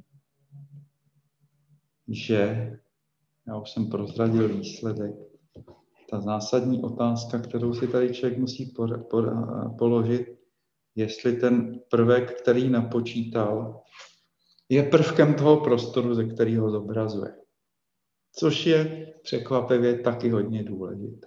Že, já už jsem prozradil výsledek, ta zásadní otázka, kterou si tady člověk musí por, por, položit, jestli ten prvek, který napočítal, je prvkem toho prostoru, ze kterého zobrazuje. Což je překvapivě taky hodně důležité.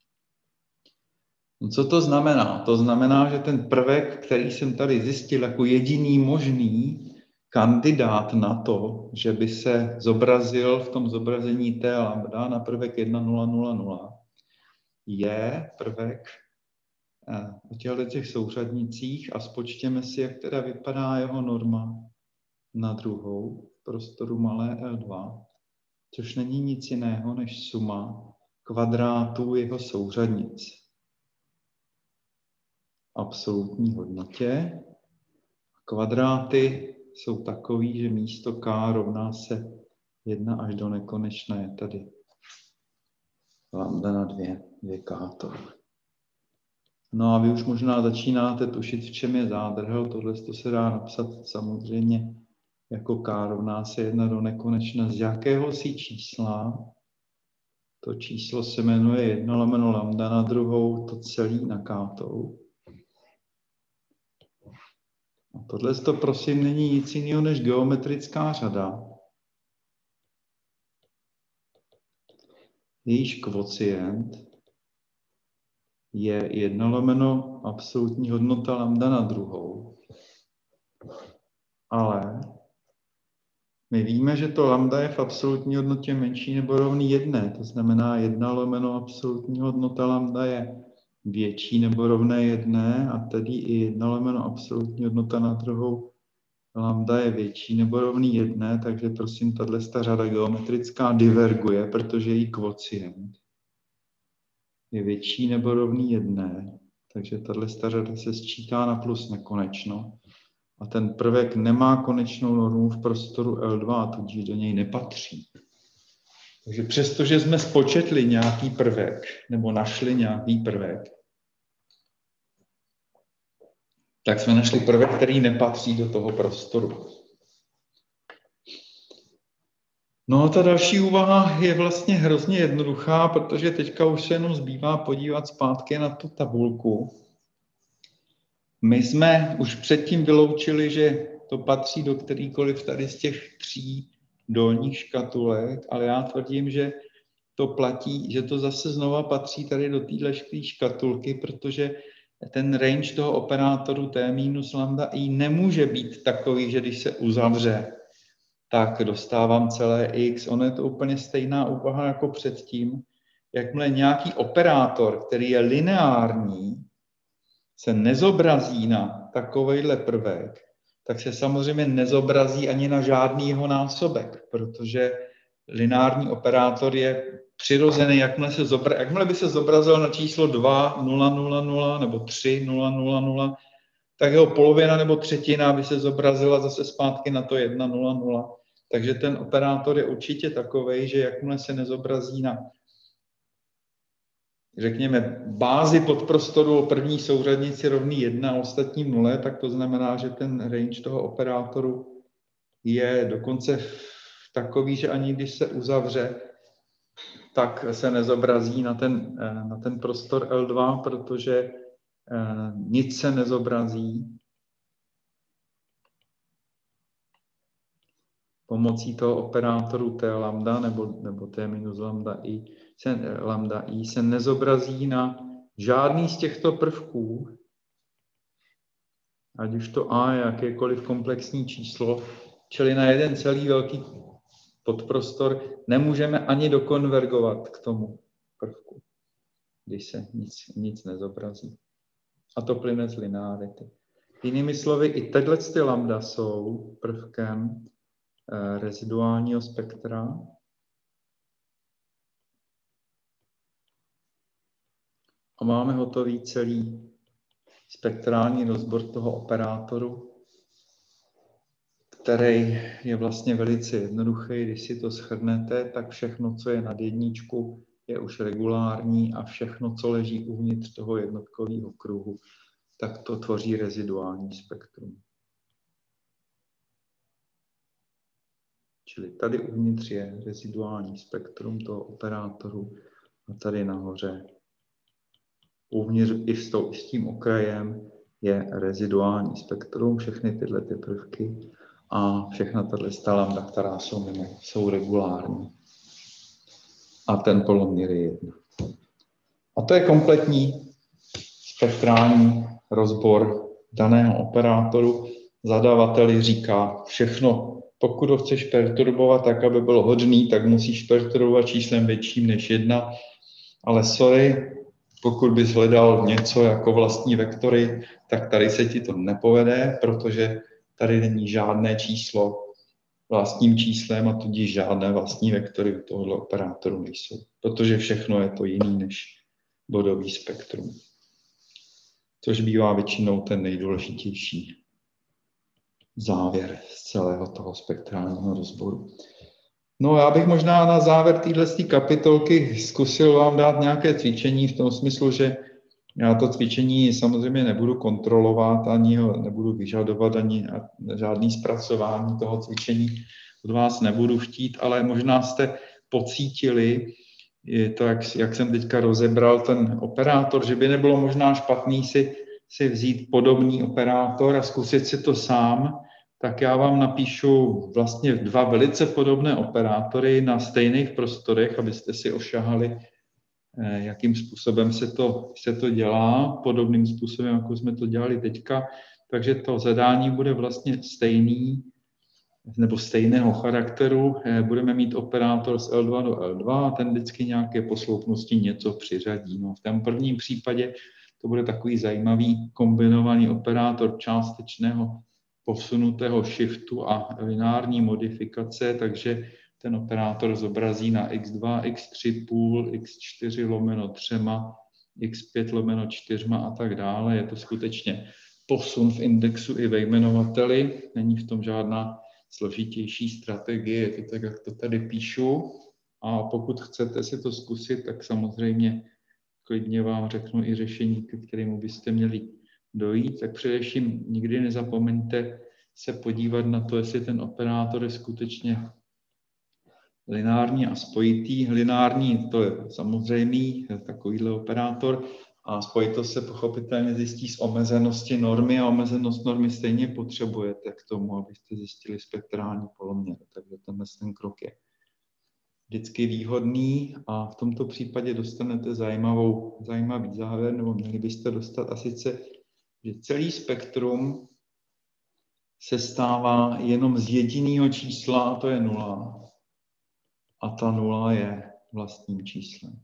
No co to znamená? To znamená, že ten prvek, který jsem tady zjistil jako jediný možný kandidát na to, že by se zobrazil v tom zobrazení T lambda na prvek jedna nula nula nula, je prvek o těchto těch souřadnicích a spočtěme si, jak teda vypadá jeho norma na druhou v prostoru malé L dva, což není nic jiného než suma kvadrátů jeho souřadnic. Absolutní hodnotě. Kvadráty jsou takový, že místo k rovná se jedna až do nekonečna je tady lambda na dvě, dvě k to. No a vy už možná začínáte tušit, v čem je zádrhel. Tohle to se dá napsat samozřejmě jako k rovná se jedna do nekonečna z jakéhosi čísla. To číslo se jmenuje jedna lomeno lambda na druhou, to celý na kátou. A tohle to prosím není nic jiného než geometrická řada. Jejíž kvocient je jedna lomeno absolutní hodnota lambda na druhou. Ale my víme, že to lambda je v absolutní hodnotě menší nebo rovný jedné. To znamená, jedna lomeno absolutní hodnota lambda je větší nebo rovné jedné a tedy i jedna lomeno absolutní hodnota na druhou lambda je větší nebo rovný jedné, takže prosím, tato řada geometrická diverguje, protože její kvocient je větší nebo rovný jedné, takže tato řada se sčítá na plus nekonečno a ten prvek nemá konečnou normu v prostoru L dva, a tudíž do něj nepatří. Takže přestože jsme spočetli nějaký prvek, nebo našli nějaký prvek, tak jsme našli prvek, který nepatří do toho prostoru. No a ta další úvaha je vlastně hrozně jednoduchá, protože teďka už se jenom zbývá podívat zpátky na tu tabulku. My jsme už předtím vyloučili, že to patří do kterýkoliv tady z těch tří dolních škatulek, ale já tvrdím, že to platí, že to zase znova patří tady do téhle škatulky, protože ten range toho operátoru T minus lambda i nemůže být takový, že když se uzavře, tak dostávám celé x. Ono je to úplně stejná úvaha jako předtím. Jakmile nějaký operátor, který je lineární, se nezobrazí na takovejhle prvek, tak se samozřejmě nezobrazí ani na žádný jeho násobek, protože lineární operátor je přirozený, jakmile, se zobra, jakmile by se zobrazil na číslo dva, nula, nula, nula nebo tři, nula, nula, nula, tak jeho polovina nebo třetina by se zobrazila zase zpátky na to jedna, nula, nula. Takže ten operátor je určitě takovej, že jakmile se nezobrazí na řekněme, bázi podprostoru o první souřadnici rovný jedna a ostatním nule, tak to znamená, že ten range toho operátoru je dokonce takový, že ani když se uzavře, tak se nezobrazí na ten, na ten prostor L dva, protože nic se nezobrazí pomocí toho operátoru T lambda nebo, nebo T minus lambda i, se, lambda i se nezobrazí na žádný z těchto prvků, ať už to A je jakékoliv komplexní číslo, čili na jeden celý velký podprostor nemůžeme ani dokonvergovat k tomu prvku, když se nic, nic nezobrazí. A to plyne z linearity. Jinými slovy, i tyhle ty lambda jsou prvkem eh, reziduálního spektra. A máme hotový celý spektrální rozbor toho operátoru, který je vlastně velice jednoduchý. Když si to shrnete, tak všechno, co je nad jedničku, je už regulární a všechno, co leží uvnitř toho jednotkového kruhu, tak to tvoří reziduální spektrum. Čili tady uvnitř je reziduální spektrum toho operátoru a tady nahoře uvnitř i s, to, s tím okrajem je reziduální spektrum, všechny tyhle ty prvky a všechna tato lambda, která jsou mimo, jsou regulární. A ten poloměr je jedna. A to je kompletní spektrální rozbor daného operátoru. Zadavateli říká všechno, pokud ho chceš perturbovat tak, aby bylo hodný, tak musíš perturbovat číslem větším než jedna. Ale sorry, pokud bys hledal něco jako vlastní vektory, tak tady se ti to nepovede, protože tady není žádné číslo vlastním číslem a tudíž žádné vlastní vektory u tohoto operátoru nejsou, protože všechno je to jiný než bodový spektrum. Což bývá většinou ten nejdůležitější závěr z celého toho spektrálního rozboru. No já bych možná na závěr téhle kapitolky zkusil vám dát nějaké cvičení v tom smyslu, že já to cvičení samozřejmě nebudu kontrolovat, ani ho nebudu vyžadovat, ani žádný zpracování toho cvičení od vás nebudu chtít, ale možná jste pocítili, to, jak, jak jsem teďka rozebral ten operátor, že by nebylo možná špatný si, si vzít podobný operátor a zkusit si to sám, tak já vám napíšu vlastně dva velice podobné operátory na stejných prostorech, abyste si ošahali, jakým způsobem se to, se to dělá, podobným způsobem, jako jsme to dělali teďka. Takže to zadání bude vlastně stejný, nebo stejného charakteru. Budeme mít operátor z L dva do L dva a ten vždycky nějaké posloupnosti něco přiřadí. No, v tom prvním případě to bude takový zajímavý kombinovaný operátor částečného posunutého shiftu a lineární modifikace, takže ten operátor zobrazí na x dva, x tři půl, x čtyři lomeno třema, x pět lomeno čtyřma a tak dále. Je to skutečně posun v indexu i ve jmenovateli. Není v tom žádná složitější strategie, je to tak, jak to tady píšu. A pokud chcete si to zkusit, tak samozřejmě klidně vám řeknu i řešení, ke kterému byste měli dojít. Tak především nikdy nezapomeňte se podívat na to, jestli ten operátor je skutečně lineární a spojitý. Lineární, to je samozřejmý takovýhle operátor a spojitost se pochopitelně zjistí z omezenosti normy a omezenost normy stejně potřebujete k tomu, abyste zjistili spektrální poloměr. Takže tenhle ten krok je vždycky výhodný a v tomto případě dostanete zajímavou, zajímavý závěr, nebo měli byste dostat a sice, že celý spektrum se stává jenom z jediného čísla, a to je nula. A ta nula je vlastním číslem.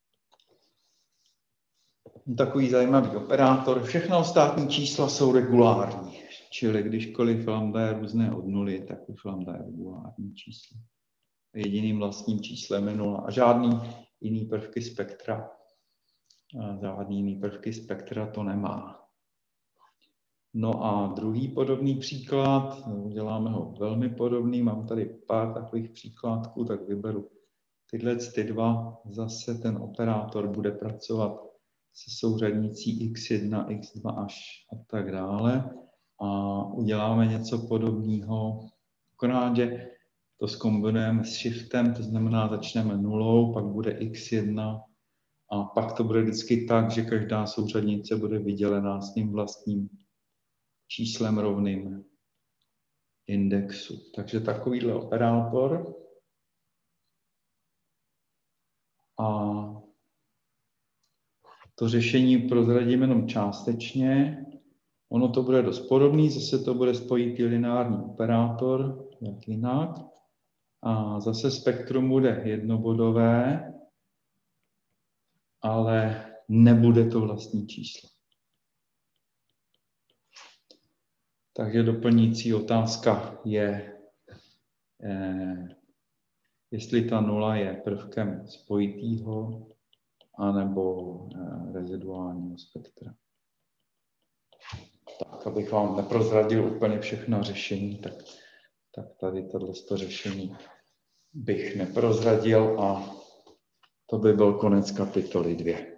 Takový zajímavý operátor. Všechna ostatní čísla jsou regulární, čili kdyžkoliv lambda je různé od nuly, tak už lambda je regulární číslo. Jediným vlastním číslem je nula a žádný jiný prvky spektra, žádný jiný prvky spektra to nemá. No a druhý podobný příklad, děláme ho velmi podobný, mám tady pár takových příkladků, tak vyberu tyhle ty dva zase ten operátor bude pracovat se souřadnicí iks jedna, iks dva až a tak dále. A uděláme něco podobného, akorát, že to zkombinujeme s shiftem, to znamená, začneme nulou, pak bude iks jedna a pak to bude vždycky tak, že každá souřadnice bude vydělená s tím vlastním číslem rovným indexu. Takže takovýhle operátor. A to řešení prozradím jenom částečně. Ono to bude dost podobný, zase to bude spojitý lineární operátor, jak jinak. A zase spektrum bude jednobodové, ale nebude to vlastní číslo. Takže doplňující otázka je, eh, jestli ta nula je prvkem spojitýho anebo eh, reziduálního spektra. Tak, abych vám neprozradil úplně všechno řešení, tak, tak tady tohle řešení bych neprozradil a to by byl konec kapitoly dvě.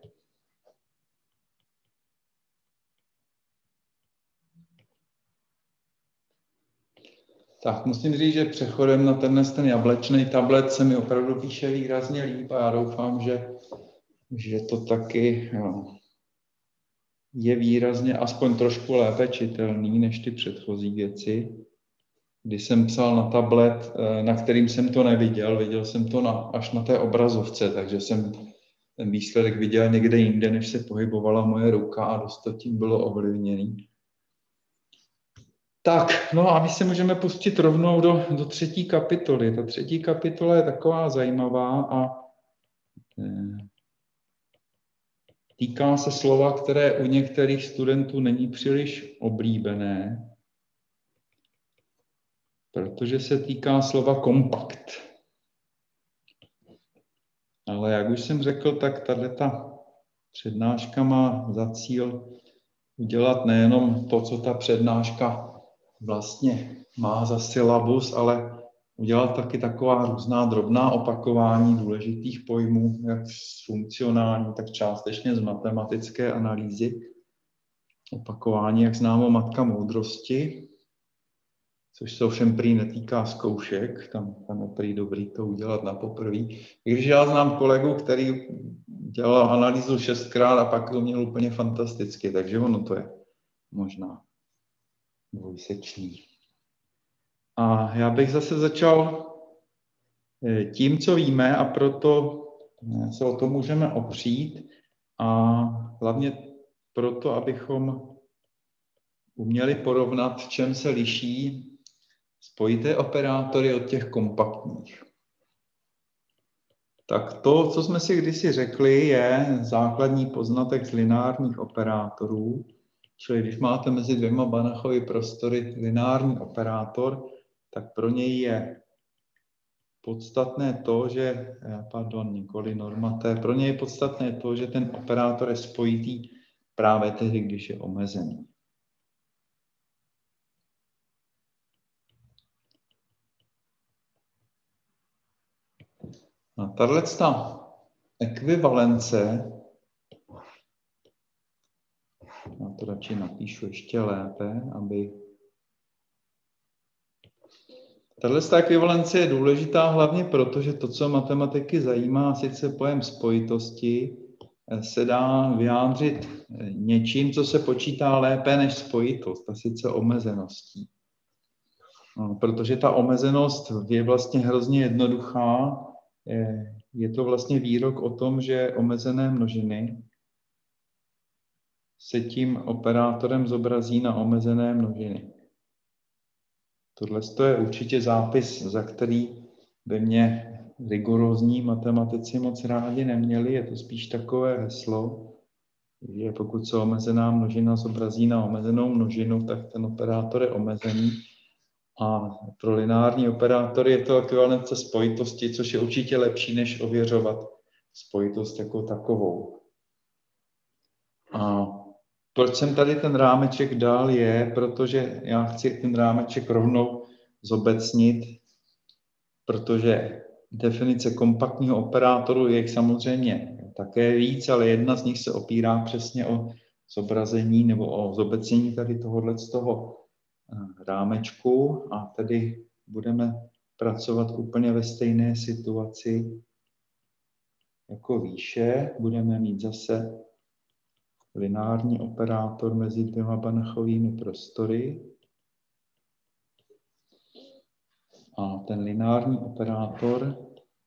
Tak, musím říct, že přechodem na tenhle ten jablečný tablet se mi opravdu píše výrazně líp a já doufám, že, že to taky jo, je výrazně aspoň trošku lépe čitelný než ty předchozí věci. Když jsem psal na tablet, na kterým jsem to neviděl, viděl jsem to na, až na té obrazovce, takže jsem ten výsledek viděl někde jinde, než se pohybovala moje ruka a dost to tím bylo ovlivněný. Tak, no a my se můžeme pustit rovnou do, do třetí kapitoly. Ta třetí kapitola je taková zajímavá a e, týká se slova, které u některých studentů není příliš oblíbené, protože se týká slova kompakt. Ale jak už jsem řekl, tak tato přednáška má za cíl udělat nejenom to, co ta přednáška vlastně má za syllabus, ale udělat taky taková různá drobná opakování důležitých pojmů, jak z funkcionální, tak částečně z matematické analýzy. Opakování, jak známo, matka moudrosti, což se ovšem prý netýká zkoušek, tam, tam je prý dobrý to udělat na poprvé. I když já znám kolegu, který dělal analýzu šestkrát a pak to měl úplně fantasticky, takže ono to je možná dvojsečný. A já bych zase začal tím, co víme, a proto se o to můžeme opřít a hlavně proto, abychom uměli porovnat, v čem se liší spojité operátory od těch kompaktních. Tak to, co jsme si kdysi řekli, je základní poznatek z lineárních operátorů. Čili když máte mezi dvěma Banachovy prostory lineární operátor, tak pro něj je podstatné to, že, pardon, nikoli normaté, pro něj je podstatné to, že ten operátor je spojitý právě tehdy, když je omezený. A tato ekvivalence, já to radši napíšu ještě lépe, aby... Tato ekvivalence je důležitá hlavně proto, že to, co matematiky zajímá, sice pojem spojitosti, se dá vyjádřit něčím, co se počítá lépe než spojitost, a sice omezeností. No, protože ta omezenost je vlastně hrozně jednoduchá. Je to vlastně výrok o tom, že omezené množiny se tím operátorem zobrazí na omezené množiny. Tohle je určitě zápis, za který by mě rigorózní matematici moc rádi neměli. Je to spíš takové heslo, že pokud se omezená množina zobrazí na omezenou množinu, tak ten operátor je omezený. A pro lineární operátory je to ekvivalence spojitosti, což je určitě lepší, než ověřovat spojitost jako takovou. A proč jsem tady ten rámeček dal je, protože já chci ten rámeček rovnou zobecnit, protože definice kompaktního operátoru, je jich samozřejmě také víc, ale jedna z nich se opírá přesně o zobrazení nebo o zobecnění tady tohohle z toho rámečku a tedy budeme pracovat úplně ve stejné situaci jako výše. Budeme mít zase lineární operátor mezi dvěma Banachovými prostory. A ten lineární operátor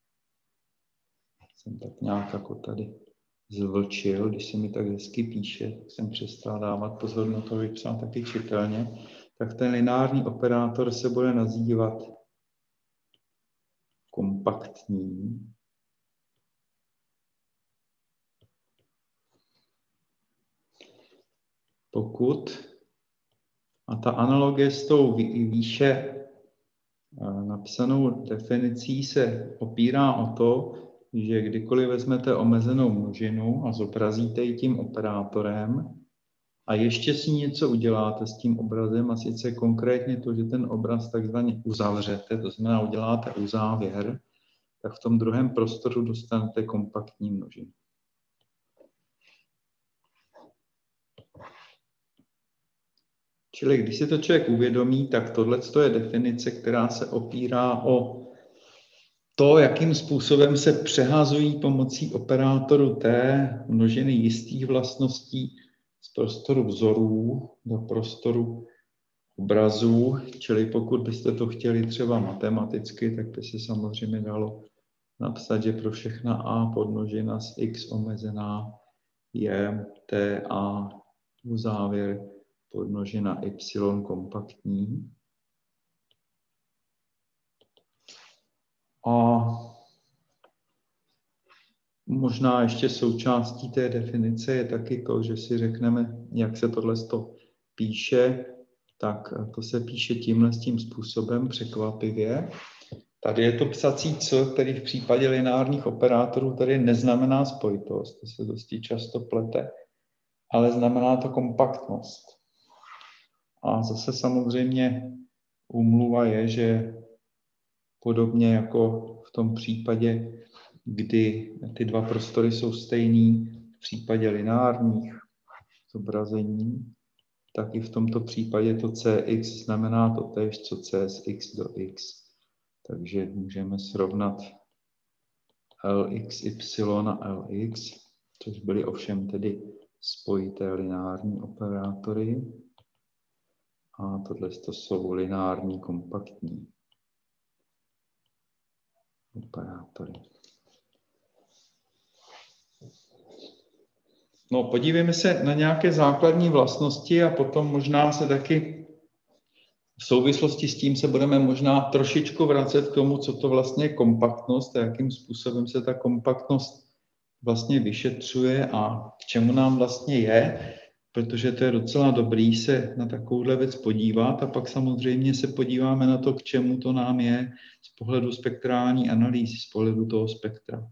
jsem tak nějak jako tady zvlčil, když se mi tak hezky píše, tak jsem přestal dávat pozor na to, abych psal taky čitelně. Tak ten lineární operátor se bude nazývat kompaktní. Pokud, a ta analogie s tou výše napsanou definicí se opírá o to, že kdykoliv vezmete omezenou množinu a zobrazíte ji tím operátorem a ještě si něco uděláte s tím obrazem, a sice konkrétně to, že ten obraz takzvaně uzavřete, to znamená uděláte uzávěr, tak v tom druhém prostoru dostanete kompaktní množinu. Čili když si to člověk uvědomí, tak tohle je definice, která se opírá o to, jakým způsobem se přehazují pomocí operátoru T množiny jistých vlastností z prostoru vzorů do prostoru obrazů. Čili pokud byste to chtěli třeba matematicky, tak by se samozřejmě dalo napsat, že pro všechna A podmnožina z X omezená je T A uzávěr podmnožina Y kompaktní. A možná ještě součástí té definice je taky to, že si řekneme, jak se tohle píše, tak to se píše tímhle tím způsobem překvapivě. Tady je to psací C, který v případě lineárních operátorů tady neznamená spojitost, to se dosti často plete, ale znamená to kompaktnost. A zase samozřejmě úmluva je, že podobně jako v tom případě, kdy ty dva prostory jsou stejný, v případě lineárních zobrazení, tak i v tomto případě to C X znamená to též, co C z X do X. Takže můžeme srovnat L X Y a L X, což byly ovšem tedy spojité lineární operátory. A tohle to jsou lineární kompaktní operátory. No, podívejme se na nějaké základní vlastnosti a potom možná se taky v souvislosti s tím se budeme možná trošičku vracet k tomu, co to vlastně je kompaktnost a jakým způsobem se ta kompaktnost vlastně vyšetřuje a k čemu nám vlastně je, protože to je docela dobrý se na takovouhle věc podívat a pak samozřejmě se podíváme na to, k čemu to nám je z pohledu spektrální analýzy, z pohledu toho spektra.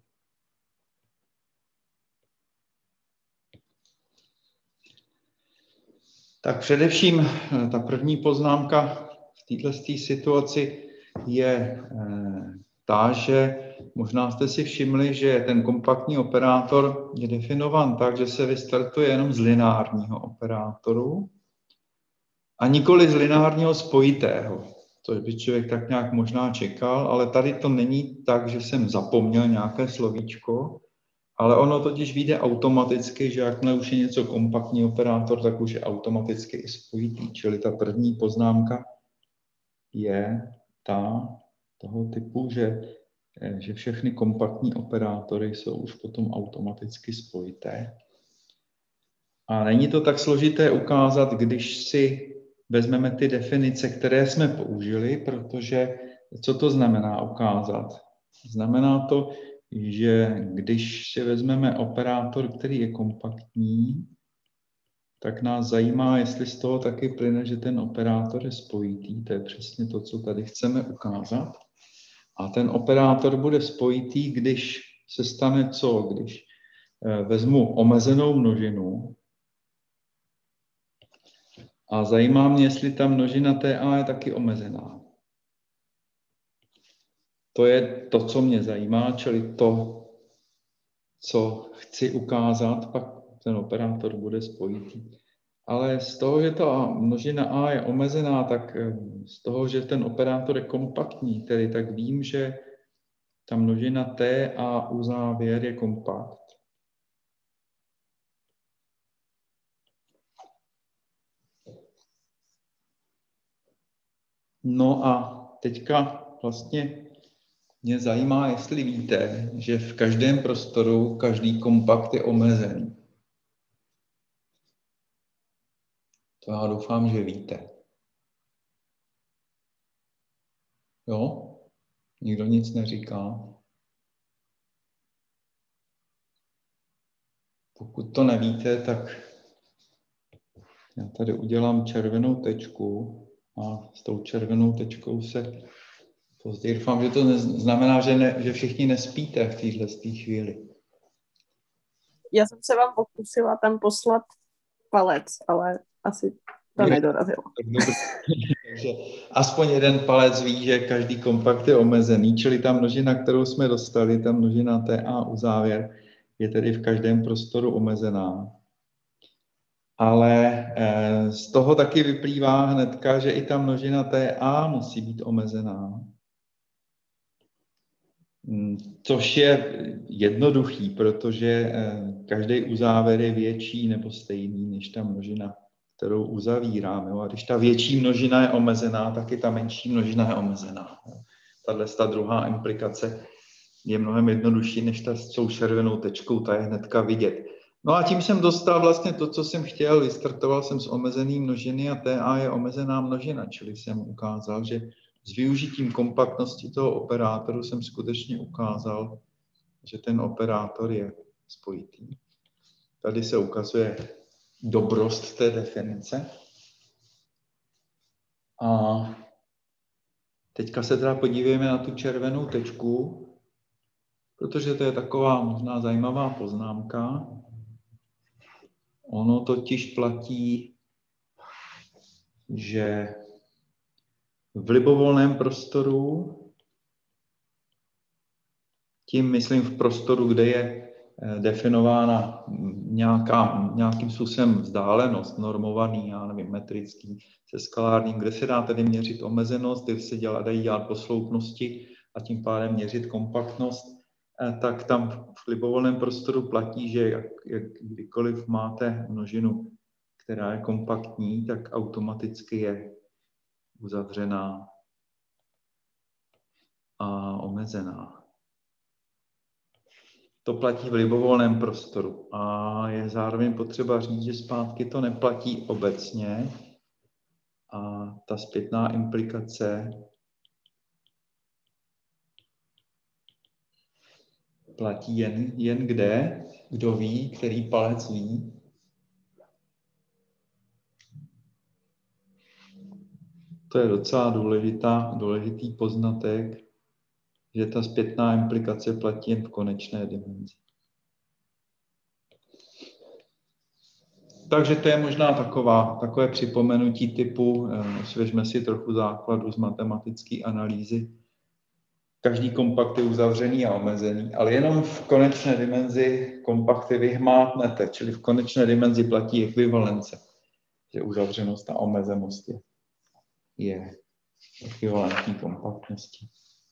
Tak především ta první poznámka v této situaci je ta, že možná jste si všimli, že ten kompaktní operátor je definován tak, že se vystartuje jenom z lineárního operátoru a nikoli z lineárního spojitého. To by člověk tak nějak možná čekal, ale tady to není tak, že jsem zapomněl nějaké slovíčko, ale ono totiž vyjde automaticky, že jakmile už je něco kompaktní operátor, tak už je automaticky i spojitý. Čili ta první poznámka je ta toho typu, že, že všechny kompaktní operátory jsou už potom automaticky spojité. A není to tak složité ukázat, když si vezmeme ty definice, které jsme použili, protože co to znamená ukázat? Znamená to, že když si vezmeme operátor, který je kompaktní, tak nás zajímá, jestli z toho taky plyne, že ten operátor je spojitý. To je přesně to, co tady chceme ukázat. A ten operátor bude spojitý, když se stane co? Když vezmu omezenou množinu a zajímá mě, jestli ta množina T A je taky omezená. to je to, co mě zajímá, čili to, co chci ukázat, pak ten operátor bude spojitý. Ale z toho, že ta množina A je omezená, tak z toho, že ten operátor je kompaktní, tedy tak vím, že ta množina T a uzávěr je kompakt. No a teďka vlastně mě zajímá, jestli víte, že v každém prostoru každý kompakt je omezený. To já doufám, že víte. Jo? Nikdo nic neříká. Pokud to nevíte, tak já tady udělám červenou tečku a s tou červenou tečkou se později. Doufám, že to znamená, že, ne, že všichni nespíte v téhle chvíli. Já jsem se vám pokusila tam poslat palec, ale asi to je, nedorazilo. Takže aspoň jeden palec ví, že každý kompakt je omezený, čili ta množina, kterou jsme dostali, ta množina T A uzávěr, je tedy v každém prostoru omezená. Ale z toho taky vyplývá hnedka, že i ta množina T A musí být omezená. Což je jednoduchý, protože každý uzávěr je větší nebo stejný než ta množina, kterou uzavíráme. A když ta větší množina je omezená, tak i ta menší množina je omezená. Tahle ta druhá implikace je mnohem jednodušší než ta s tou červenou tečkou, ta je hnedka vidět. No a tím jsem dostal vlastně to, co jsem chtěl. Vystartoval jsem s omezený množiny a T A je omezená množina, čili jsem ukázal, že s využitím kompaktnosti toho operátoru jsem skutečně ukázal, že ten operátor je spojitý. Tady se ukazuje dobrost té definice. A teďka se teda podívejme na tu červenou tečku, protože to je taková možná zajímavá poznámka. Ono totiž platí, že v libovolném prostoru, tím myslím v prostoru, kde je definována nějaká, nějakým způsobem vzdálenost, normovaný, já nevím, metrický, se skalárním, kde se dá tedy měřit omezenost, kde se dělá, dají dělat posloupnosti a tím pádem měřit kompaktnost, tak tam v libovolném prostoru platí, že jak, jak kdykoliv máte množinu, která je kompaktní, tak automaticky je uzavřená a omezená. To platí v libovolném prostoru a je zároveň potřeba říct, že zpátky to neplatí obecně a ta zpětná implikace platí jen, jen kde, kdo ví, který palec ví. To je docela důležitá, důležitý poznatek, že ta zpětná implikace platí jen v konečné dimenzi. Takže to je možná taková, takové připomenutí typu, osvěžme si trochu základu z matematické analýzy. Každý kompakt je uzavřený a omezený, ale jenom v konečné dimenzi kompakty vyhmátnete, čili v konečné dimenzi platí ekvivalence, že uzavřenost a omezenost je, je ekvivalentní kompaktnosti.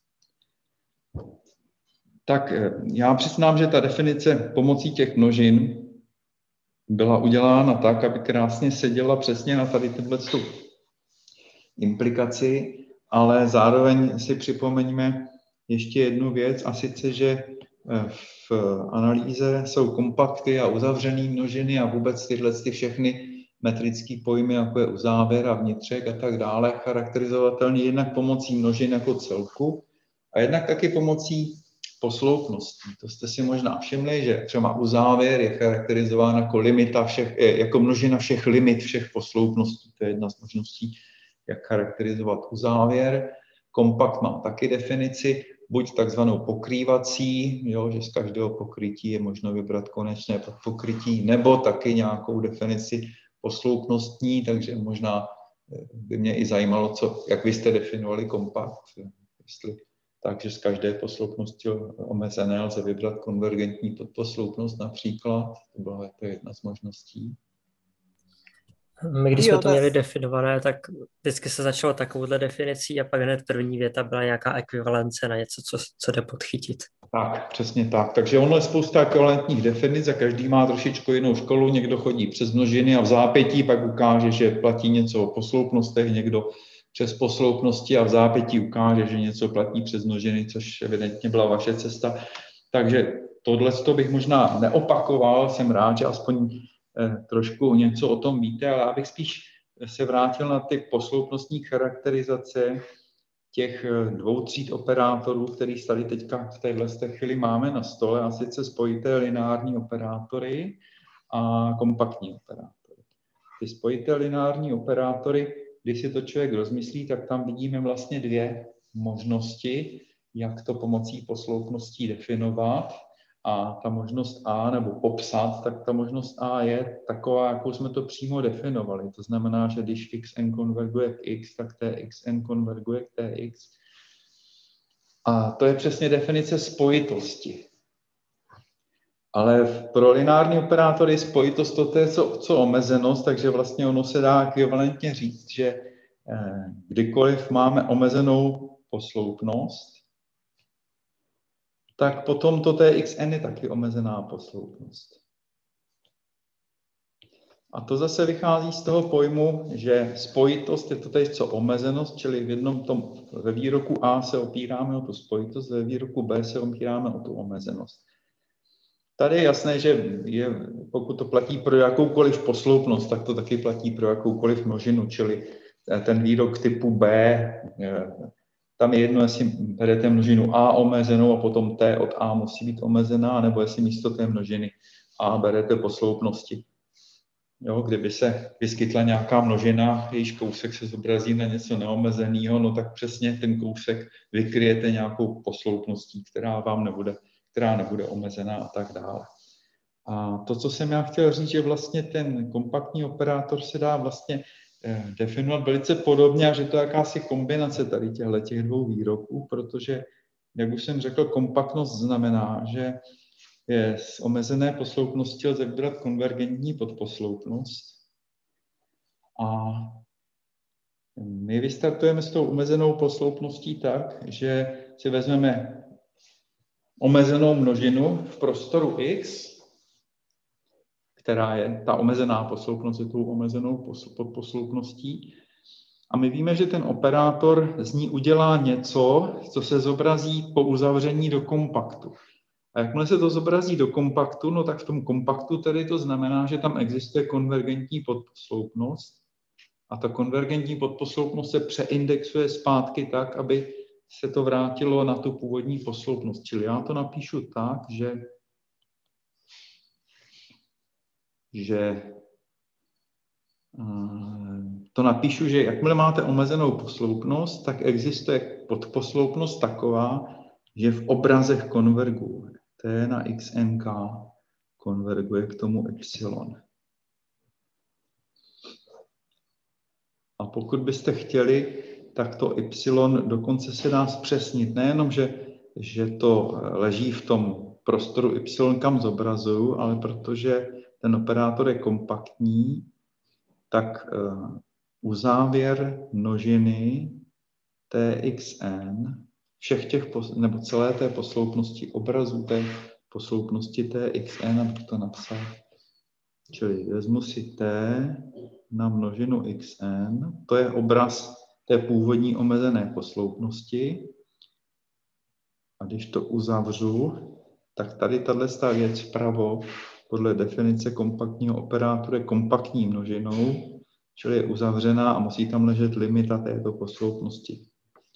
Tak já přiznám, že ta definice pomocí těch množin byla udělána tak, aby krásně seděla přesně na tady této implikaci, ale zároveň si připomeňme ještě jednu věc, a sice, že v analýze jsou kompakty a uzavřené množiny a vůbec tyhle ty všechny metrické pojmy, jako je uzávěr a vnitřek a tak dále, charakterizovatelný jednak pomocí množin jako celku a jednak taky pomocí posloupností. To jste si možná všimli, že třeba uzávěr je charakterizován jako, limita všech, jako množina všech limit všech posloupností. To je jedna z možností, jak charakterizovat uzávěr. Kompakt má taky definici, buď takzvanou pokrývací, jo, že z každého pokrytí je možno vybrat konečné pokrytí, nebo taky nějakou definici posloupnostní, takže možná by mě i zajímalo, co, jak vy jste definovali kompakt, jestli takže z každé posloupnosti omezené lze vybrat konvergentní podposloupnost například. To byla to jedna z možností. My, když jsme Jo, to tak. měli definované, tak vždycky se začalo takovouhle definicí a pak hned první věta byla nějaká ekvivalence na něco, co, co jde podchytit. Tak, přesně tak. Takže ono je spousta ekvivalentních definic a každý má trošičku jinou školu. Někdo chodí přes množiny a v zápětí pak ukáže, že platí něco o posloupnostech, někdo přes posloupnosti a v zápětí ukáže, že něco platí přes množiny, což evidentně byla vaše cesta. Takže tohle bych možná neopakoval, jsem rád, že aspoň eh, trošku něco o tom víte, ale já bych spíš se vrátil na ty posloupnostní charakterizace těch dvou tříd operátorů, který tady teďka v téhle chvíli máme na stole, a sice spojité lineární operátory a kompaktní operátory. Ty spojité lineární operátory, když si to člověk rozmyslí, tak tam vidíme vlastně dvě možnosti, jak to pomocí posloupností definovat. A ta možnost A, nebo popsat, tak ta možnost A je taková, jakou jsme to přímo definovali. To znamená, že když xn konverguje k x, tak txn konverguje k tx. A to je přesně definice spojitosti. Ale pro lineární operátory spojitost to je co, co omezenost, takže vlastně ono se dá ekvivalentně říct, že kdykoliv máme omezenou posloupnost, tak potom to txn je taky omezená posloupnost. A to zase vychází z toho pojmu, že spojitost je to teď co omezenost, čili v jednom tom, ve výroku A se opíráme o tu spojitost, ve výroku B se opíráme o tu omezenost. Tady je jasné, že je, pokud to platí pro jakoukoliv posloupnost, tak to taky platí pro jakoukoliv množinu, čili ten výrok typu B, tam je jedno, jestli berete množinu A omezenou a potom T od A musí být omezená, nebo jestli místo té množiny A berete posloupnosti. Jo, kdyby se vyskytla nějaká množina, jejíž kousek se zobrazí na něco neomezeného, no tak přesně ten kousek vykryjete nějakou posloupností, která vám nebude, která nebude omezená a tak dále. A to, co jsem já chtěl říct, že vlastně ten kompaktní operátor se dá vlastně definovat velice podobně a že to je jakási kombinace tady těchto těch dvou výroků, protože, jak už jsem řekl, kompaktnost znamená, že je z omezené posloupnosti lze vybrat konvergentní podposloupnost. A my vystartujeme s tou omezenou posloupností tak, že si vezmeme omezenou množinu v prostoru x, která je ta omezená posloupnost, je tou omezenou podposloupností. A my víme, že ten operátor z ní udělá něco, co se zobrazí po uzavření do kompaktu. A jakmile se to zobrazí do kompaktu, no tak v tom kompaktu tedy to znamená, že tam existuje konvergentní podposloupnost. A ta konvergentní podposloupnost se přeindexuje zpátky tak, aby se to vrátilo na tu původní posloupnost. Čili já to napíšu tak, že že to napíšu, že jakmile máte omezenou posloupnost, tak existuje podposloupnost taková, že v obrazech konverguje. T na xnk konverguje k tomu y. A pokud byste chtěli, tak to y dokonce se dá zpřesnit. Nejenom, že, že to leží v tom prostoru y, kam zobrazuju, ale protože ten operátor je kompaktní, tak uh, uzávěr množiny txn, všech těch, nebo celé té posloupnosti obrazů té posloupnosti txn, abych to napsal, čili vezmu si t na množinu xn, to je obraz té původní omezené posloupnosti. A když to uzavřu, tak tady tato věc vpravo podle definice kompaktního operátoru je kompaktní množinou, čili je uzavřená a musí tam ležet limita této posloupnosti.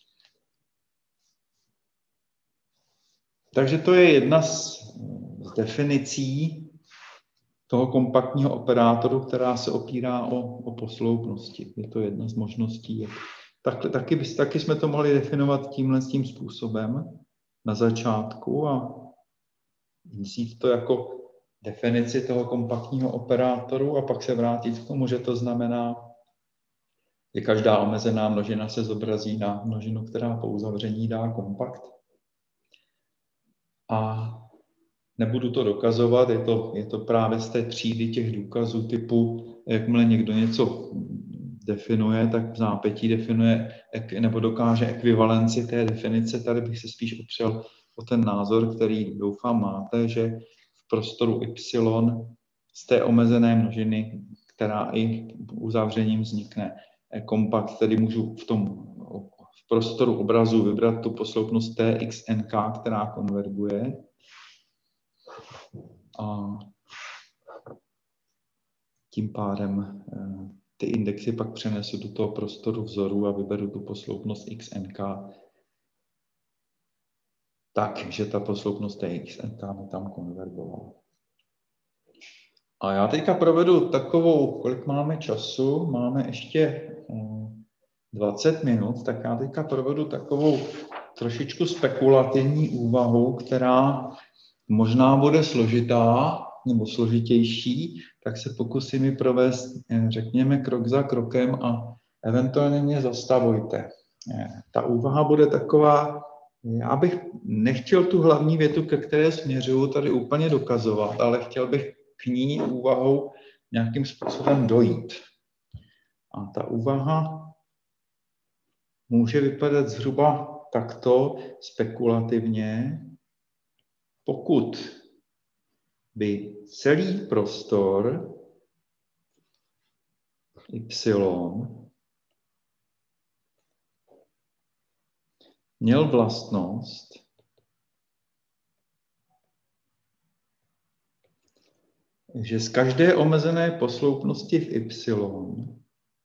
Takže to je jedna z, z definicí toho kompaktního operátoru, která se opírá o, o posloupnosti. Je to jedna z možností. Tak, taky, taky jsme to mohli definovat tímhle tím způsobem na začátku a vzít to jako definici toho kompaktního operátoru a pak se vrátit k tomu, že to znamená, že každá omezená množina se zobrazí na množinu, která po uzavření dá kompakt. a nebudu to dokazovat, je to, je to právě z té třídy těch důkazů typu, jakmile někdo něco definuje, tak v zápětí definuje nebo dokáže ekvivalenci té definice. Tady bych se spíš opřel o ten názor, který doufám máte, že v prostoru Y z té omezené množiny, která i uzavřením vznikne kompakt, tedy můžu v tom v prostoru obrazu vybrat tu posloupnost T X N K, která konverguje. A tím pádem ty indexy pak přenesu do toho prostoru vzoru a vyberu tu posloupnost X N K tak, že ta posloupnost T X N K mi tam konvergovala. A já teďka provedu takovou, kolik máme času, máme ještě dvacet minut, tak já teďka provedu takovou trošičku spekulativní úvahu, která možná bude složitá nebo složitější, tak se pokusím ji provést, řekněme, krok za krokem a eventuálně mě zastavujte. Ta úvaha bude taková, já bych nechtěl tu hlavní větu, ke které směřuju, tady úplně dokazovat, ale chtěl bych k ní úvahou nějakým způsobem dojít. A ta úvaha může vypadat zhruba takto spekulativně, pokud by celý prostor Y měl vlastnost, že z každé omezené posloupnosti v Y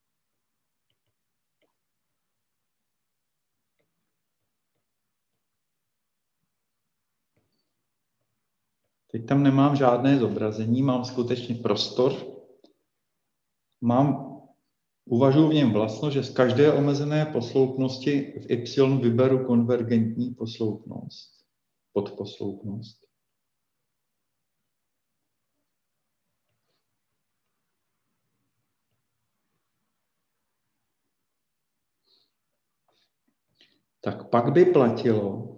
teď tam nemám žádné zobrazení, mám skutečně prostor. Mám, uvažuji v něm vlastnost, že z každé omezené posloupnosti v Y vyberu konvergentní posloupnost, podposloupnost. Tak pak by platilo,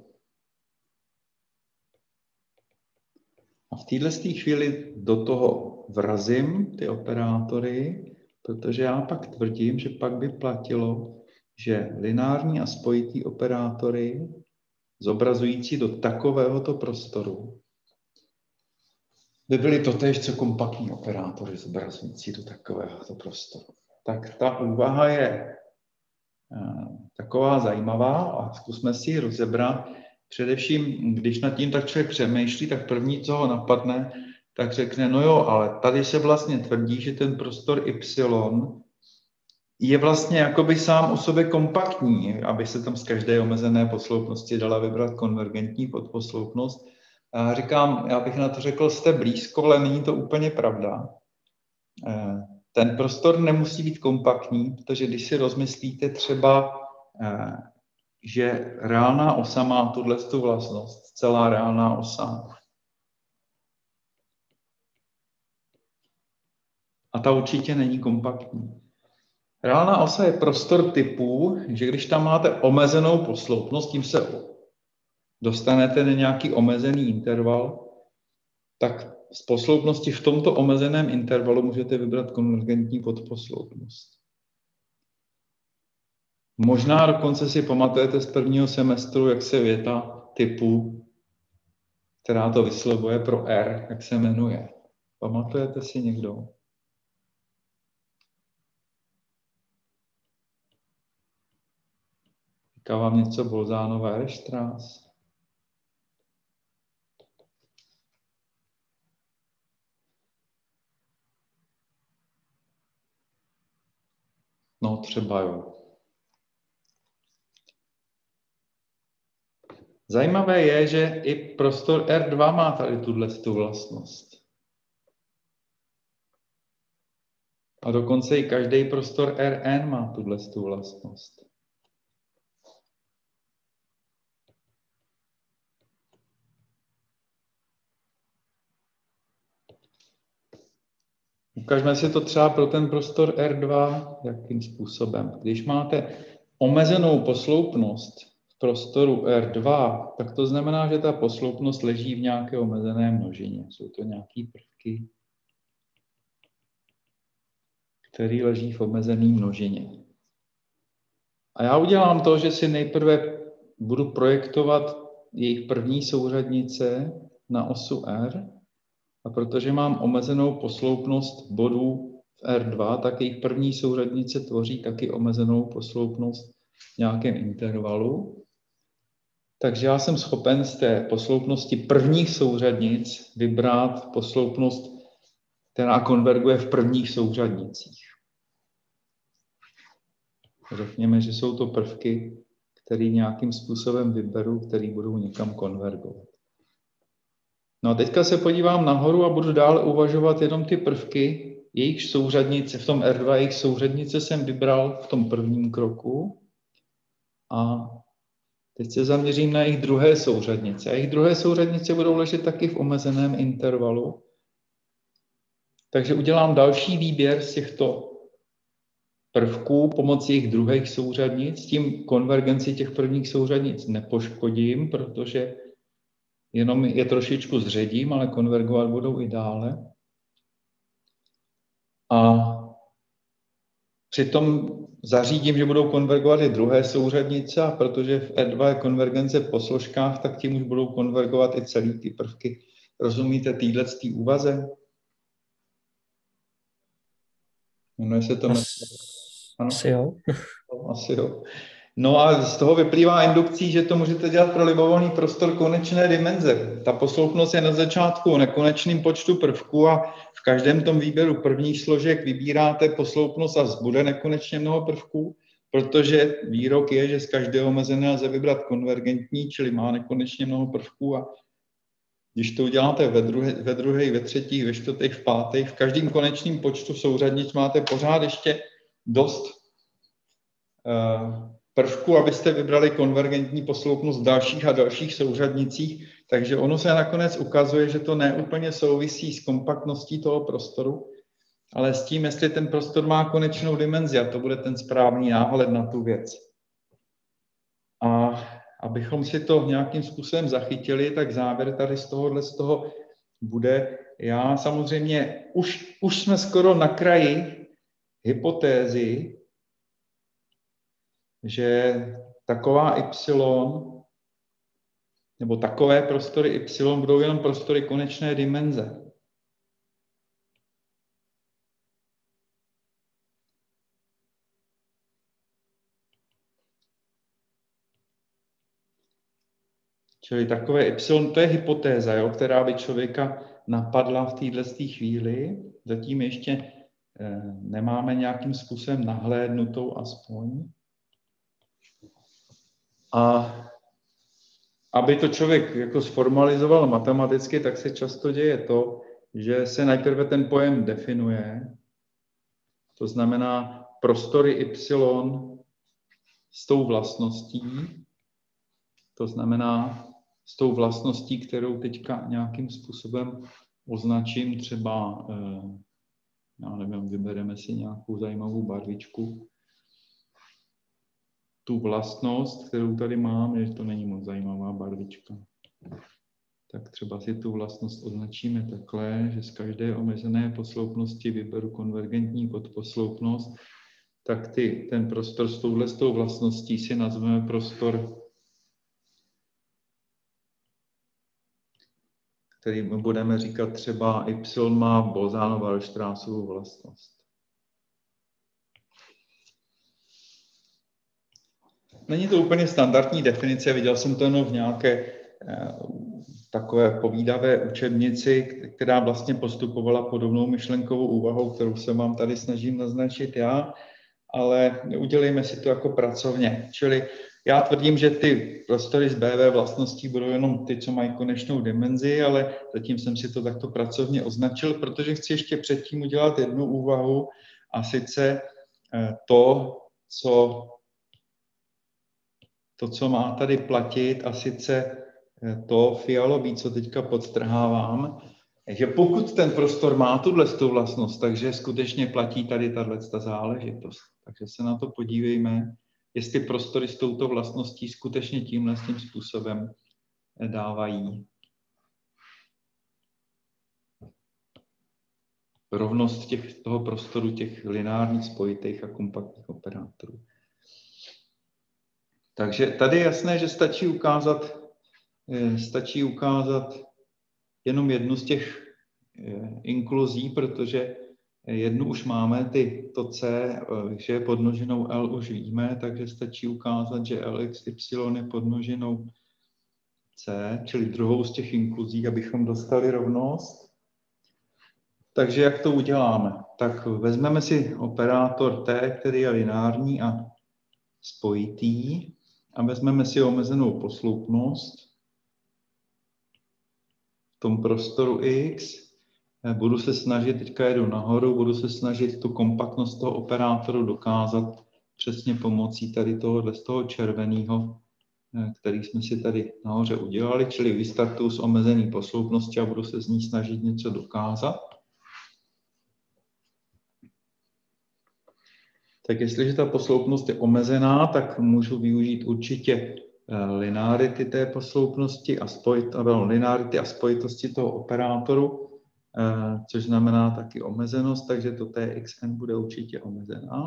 a v této chvíli do toho vrazím ty operátory, protože já pak tvrdím, že pak by platilo, že lineární a spojitý operátory zobrazující do takovéhoto prostoru by byly totéž, co kompaktní operátory zobrazující do takovéhoto prostoru. Tak ta úvaha je taková zajímavá a zkusme si ji rozebrat. Především, když nad tím tak člověk přemýšlí, tak první, co ho napadne, tak řekne, no jo, ale tady se vlastně tvrdí, že ten prostor Y je vlastně jakoby sám o sobě kompaktní, aby se tam z každé omezené posloupnosti dala vybrat konvergentní podposloupnost. A říkám, já bych na to řekl, jste blízko, ale není to úplně pravda. Ten prostor nemusí být kompaktní, protože když si rozmyslíte třeba, že reálná osa má tuto vlastnost, celá reálná osa. A ta určitě není kompaktní. Reálná osa je prostor typu, že když tam máte omezenou posloupnost, tím se dostanete na nějaký omezený interval, tak z posloupnosti v tomto omezeném intervalu můžete vybrat konvergentní podposloupnost. Možná dokonce si pamatujete z prvního semestru, jak se věta typu, která to vyslovuje pro R, jak se jmenuje. Pamatujete si někdo? Říká vám něco Bolzánova Weierstrass? No, třeba jo. Zajímavé je, že i prostor R dva má tady tuto vlastnost. A dokonce i každý prostor R N má tuto vlastnost. Ukažme si to třeba pro ten prostor R dva, jakým způsobem. Když máte omezenou posloupnost v prostoru R dva, tak to znamená, že ta posloupnost leží v nějaké omezené množině. Jsou to nějaké prvky, které leží v omezené množině. A já udělám to, že si nejprve budu projektovat jejich první souřadnice na osu R, a protože mám omezenou posloupnost bodů v R dva, tak jejich první souřadnice tvoří taky omezenou posloupnost v nějakém intervalu. Takže já jsem schopen z té posloupnosti prvních souřadnic vybrat posloupnost, která konverguje v prvních souřadnicích. Řekněme, že jsou to prvky, které nějakým způsobem vyberu, které budou někam konvergovat. No a teďka se podívám nahoru a budu dále uvažovat jenom ty prvky, jejich souřadnice, v tom R dva jejich souřadnice jsem vybral v tom prvním kroku a teď se zaměřím na jejich druhé souřadnice. A jejich druhé souřadnice budou ležet taky v omezeném intervalu. Takže udělám další výběr z těchto prvků pomocí jejich druhých souřadnic. Tím konvergenci těch prvních souřadnic nepoškodím, protože jenom je trošičku zředím, ale konvergovat budou i dále. A přitom zařídím, že budou konvergovat i druhé souřadnice, a protože v R dva je konvergence po složkách, tak tím už budou konvergovat i celý ty prvky. Rozumíte téhle úvaze? Jmenuje se to... Ano? Asi jo. Asi jo. No a z toho vyplývá indukcí, že to můžete dělat pro libovolný prostor konečné dimenze. Ta posloupnost je na začátku o nekonečném počtu prvků a v každém tom výběru prvních složek vybíráte posloupnost a zbude nekonečně mnoho prvků, protože výrok je, že z každého omezeného lze vybrat konvergentní, čili má nekonečně mnoho prvků, a když to uděláte ve druhé, ve druhé, ve třetích, ve čtvrtých, v pátých, v každém konečném počtu souřadnic máte pořád ještě dost uh, prvků, abyste vybrali konvergentní posloupnost v dalších a dalších souřadnicích, takže ono se nakonec ukazuje, že to neúplně souvisí s kompaktností toho prostoru, ale s tím, jestli ten prostor má konečnou dimenzi, a to bude ten správný náhled na tu věc. A abychom si to nějakým způsobem zachytili, tak závěr tady z tohohle z toho bude, já samozřejmě, už, už jsme skoro na kraji hypotézy, že taková Y, nebo takové prostory Y budou jenom prostory konečné dimenze. Čili takové Y, to je hypotéza, jo, která by člověka napadla v této chvíli. Zatím ještě eh, nemáme nějakým způsobem nahlédnutou aspoň. A aby to člověk jako sformalizoval matematicky, tak se často děje to, že se nejprve ten pojem definuje. To znamená prostory Y s tou vlastností. To znamená s tou vlastností, kterou teďka nějakým způsobem označím, třeba, já nevím, vybereme si nějakou zajímavou barvičku. Tu vlastnost, kterou tady mám, je, že to není moc zajímavá barvička. Tak třeba si tu vlastnost označíme takhle, že z každé omezené posloupnosti vyberu konvergentní podposloupnost, tak ty, ten prostor s touhle s tou vlastností si nazveme prostor, který budeme říkat třeba Y má Bolzano-Weierstrassovou vlastnost. Není to úplně standardní definice, viděl jsem to jenom v nějaké eh, takové povídavé učebnici, která vlastně postupovala podobnou myšlenkovou úvahou, kterou se vám tady snažím naznačit já, ale udělejme si to jako pracovně. Čili já tvrdím, že ty prostory z B V vlastností budou jenom ty, co mají konečnou dimenzi, ale zatím jsem si to takto pracovně označil, protože chci ještě předtím udělat jednu úvahu, a sice eh, to, co To, co má tady platit, a sice to fialový, co teďka podtrhávám, že pokud ten prostor má tuhle vlastnost, takže skutečně platí tady tato záležitost. Takže se na to podívejme. jestli prostory s touto vlastností skutečně tímhle tím způsobem dávají rovnost těch, toho prostoru těch lineárních spojitých a kompaktních operátorů. Takže tady je jasné, že stačí ukázat, stačí ukázat jenom jednu z těch inkluzí, protože jednu už máme, ty, to C, že je podmnožinou L už víme, takže stačí ukázat, že L x y je podmnožinou C, čili druhou z těch inkluzí, abychom dostali rovnost. Takže jak to uděláme? Tak vezmeme si operátor T, který je lineární a spojitý, a vezmeme si omezenou posloupnost v tom prostoru X. Budu se snažit, teďka jedu nahoru, budu se snažit tu kompaktnost toho operátoru dokázat přesně pomocí tady tohohle z toho červeného, který jsme si tady nahoře udělali, čili vystartuju s omezený posloupností a budu se z ní snažit něco dokázat. Tak jestliže ta posloupnost je omezená, tak můžu využít určitě linearity té posloupnosti a, spojit, linearity a spojitosti toho operátoru, což znamená taky omezenost, takže to Txn bude určitě omezená.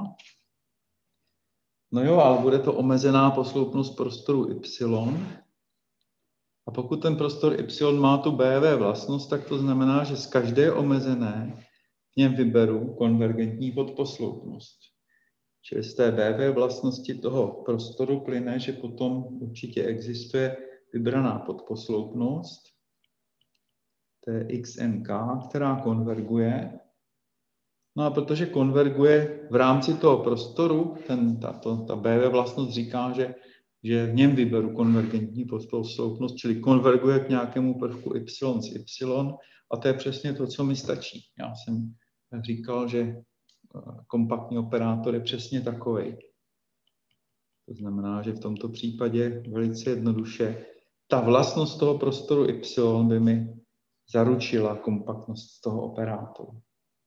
No jo, ale bude to omezená posloupnost prostoru Y. A pokud ten prostor Y má tu B V vlastnost, tak to znamená, že z každé omezené v něm vyberu konvergentní podposloupnost. Čili z té B V vlastnosti toho prostoru plyne, že potom určitě existuje vybraná podposloupnost, to je xnk, která konverguje. No a protože konverguje v rámci toho prostoru, ten, tato, ta B V vlastnost říká, že, že v něm vyberu konvergentní podposloupnost, čili konverguje k nějakému prvku y z y, a to je přesně to, co mi stačí. Já jsem říkal, že kompaktní operátor je přesně takovej. To znamená, že v tomto případě velice jednoduše ta vlastnost toho prostoru Y by mi zaručila kompaktnost toho operátoru.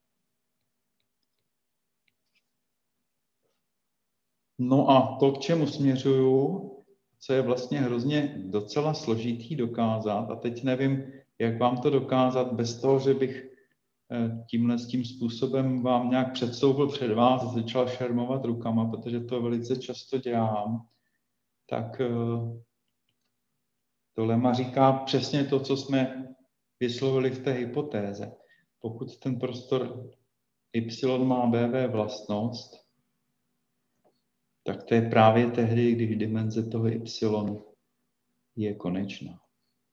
No a to, k čemu směřuju, co je vlastně hrozně docela složitý dokázat, a teď nevím, jak vám to dokázat bez toho, že bych tímhle s tím způsobem vám nějak předstoupil před vás a začal šermovat rukama, protože to velice často dělám, tak to lema říká přesně to, co jsme vyslovili v té hypotéze. Pokud ten prostor Y má B V vlastnost, tak to je právě tehdy, když dimenze toho Y je konečná.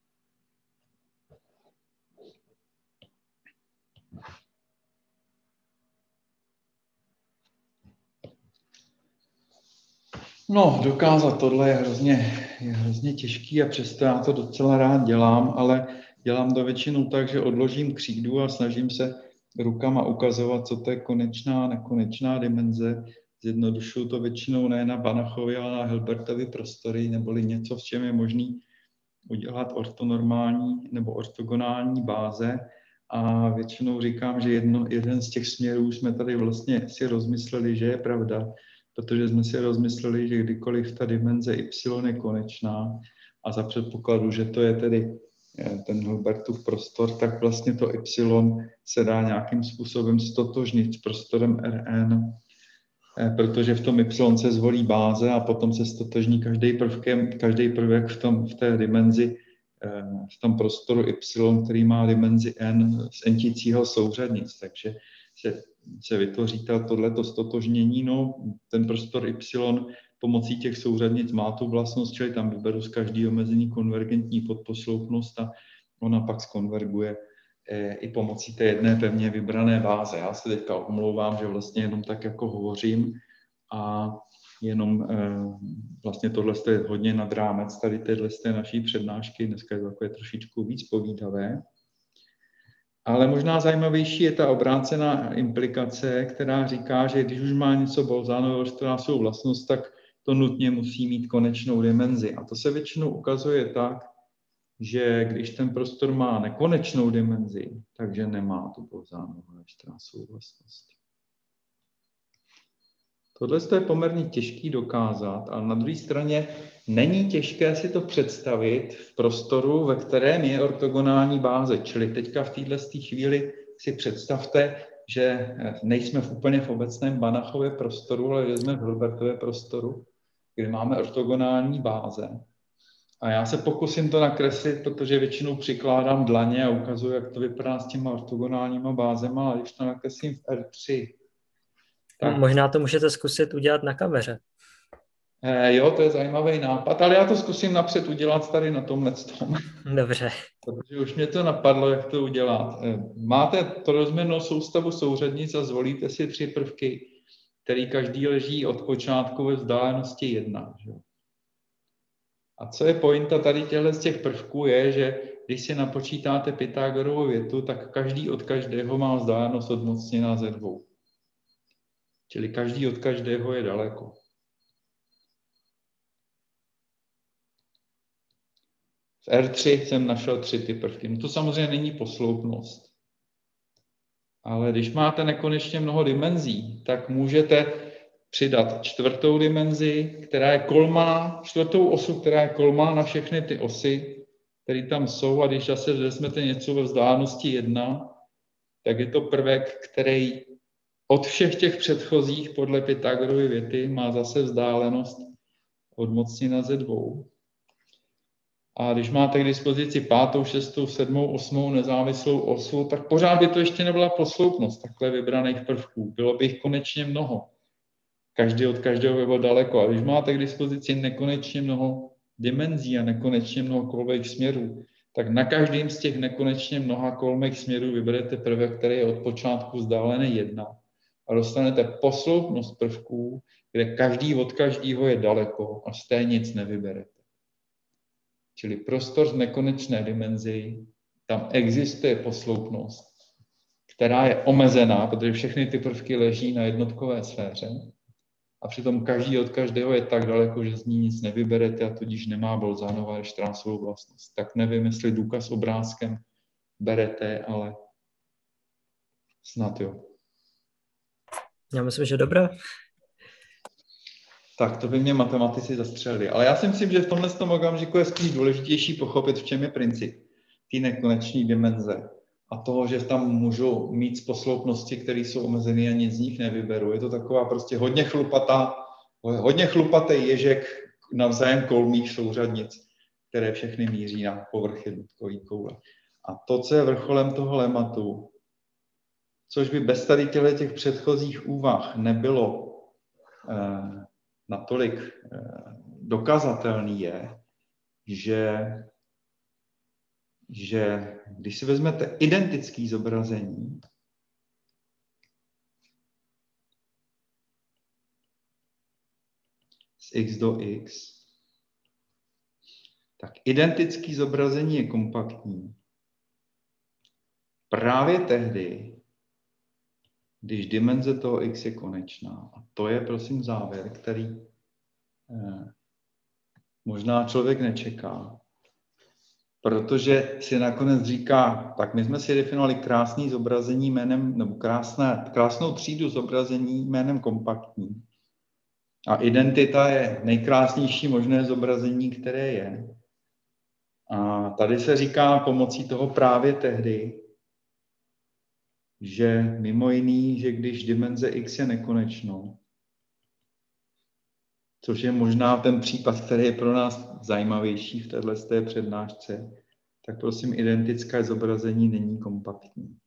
No, dokázat tohle je hrozně, je hrozně těžký a přesto já to docela rád dělám, ale dělám to většinou tak, že odložím křídu a snažím se rukama ukazovat, co to je konečná a nekonečná dimenze. Zjednodušuju to většinou ne na Banachově, ale na Hilbertovy prostory, neboli něco, v čem je možný udělat ortonormální nebo ortogonální báze. A většinou říkám, že jedno, jeden z těch směrů jsme tady vlastně si rozmysleli, že je pravda, protože jsme si rozmysleli, že kdykoliv ta dimenze Y je konečná a za předpokladu, že to je tedy ten Hilbertův prostor, tak vlastně to Y se dá nějakým způsobem stotožnit s prostorem Rn, protože v tom Y se zvolí báze a potom se stotožní každý prvkem, každý prvek v, tom, v té dimenzi, v tom prostoru Y, který má dimenzi n z n-tícího souřadnic. Takže se, se vytvoří tohleto stotožnění. No, ten prostor Y pomocí těch souřadnic má tu vlastnost, čili tam vyberu z každý omezení konvergentní podposloupnost a ona pak skonverguje i pomocí té jedné pevně vybrané báze. Já se teďka omlouvám, že vlastně jenom tak jako hovořím a jenom vlastně tohle je hodně nad rámec tady téhle naší přednášky. Dneska je to takové trošičku víc povídavé. Ale možná zajímavější je ta obrácená implikace, která říká, že když už má něco Bolzanovou Straussovou vlastnost, tak to nutně musí mít konečnou dimenzi. A to se většinou ukazuje tak, že když ten prostor má nekonečnou dimenzi, takže nemá tu Bolzanovou Straussovou vlastnost. Tohle je poměrně těžký dokázat, ale na druhé straně není těžké si to představit v prostoru, ve kterém je ortogonální báze. Čili teďka v této chvíli si představte, že nejsme v úplně v obecném Banachově prostoru, ale že jsme v Hilbertově prostoru, kde máme ortogonální báze. A já se pokusím to nakreslit, protože většinou přikládám dlaně a ukazuju, jak to vypadá s těma ortogonálníma bázema, ale když to nakreslím v R tři, tak... Možná to můžete zkusit udělat na kameře. Eh, jo, to je zajímavý nápad, ale já to zkusím napřed udělat tady na tomhle tom. Dobře. Protože už mě to napadlo, jak to udělat. Eh, máte trojrozměrnou soustavu souřadnic a zvolíte si tři prvky, které každý leží od počátku ve vzdálenosti jedna. Že? A co je pointa tady těchto z těch prvků je, že když si napočítáte Pythagorovou větu, tak každý od každého má vzdálenost odmocněná ze dvou. Čili každý od každého je daleko. V R tři jsem našel tři ty prvky. No to samozřejmě není posloupnost. Ale když máte nekonečně mnoho dimenzí, tak můžete přidat čtvrtou dimenzi, která je kolmá, čtvrtou osu, která je kolmá na všechny ty osy, které tam jsou. A když zase vezmete něco ve vzdálenosti jedna, tak je to prvek, který od všech těch předchozích podle Pythagorovy věty má zase vzdálenost odmocněna ze dvou. A když máte k dispozici pátou, šestou, sedmou, osmou nezávislou osu, tak pořád by to ještě nebyla posloupnost takhle vybraných prvků. Bylo by jich konečně mnoho. Každý od každého by byl daleko. A když máte k dispozici nekonečně mnoho dimenzí a nekonečně mnoho kolmých směrů, tak na každém z těch nekonečně mnoha kolmých směrů vyberete prvek, který je od počátku vzdálený jedna. A dostanete posloupnost prvků, kde každý od každého je daleko a z té nic nevyberete. Čili prostor z nekonečné dimenzi, tam existuje posloupnost, která je omezená, protože všechny ty prvky leží na jednotkové sféře a přitom každý od každého je tak daleko, že z ní nic nevyberete a tudíž nemá Bolzánova Štrássovou vlastnost. Tak nevím, jestli důkaz obrázkem berete, ale snad jo. Já myslím, že dobré. Tak to by mě matematici zastřelili. Ale já si myslím, že v tomhle tom okamžiku je spíš důležitější pochopit, v čem je princip té nekoneční dimenze a toho, že tam můžu mít posloupnosti, které jsou omezené a nic z nich nevyberu. Je to taková prostě hodně chlupatá, hodně chlupatý ježek navzájem kolmých souřadnic, které všechny míří na povrch jednotkové koule. A to, co je vrcholem toho lematu, což by bez tady těch předchozích úvah nebylo eh, natolik eh, dokazatelný, je, že, že když si vezmete identické zobrazení, z x do x, tak identické zobrazení je kompaktní právě tehdy, když dimenze toho x je konečná. A to je, prosím, závěr, který eh, možná člověk nečeká. Protože si nakonec říká, tak my jsme si definovali krásný zobrazení jménem, nebo krásné, krásnou třídu zobrazení jménem kompaktní. A identita je nejkrásnější možné zobrazení, které je. A tady se říká pomocí toho právě tehdy, že mimo jiný, že když dimenze x je nekonečno, což je možná ten případ, který je pro nás zajímavější v této přednášce, tak prosím, identické zobrazení není kompaktní.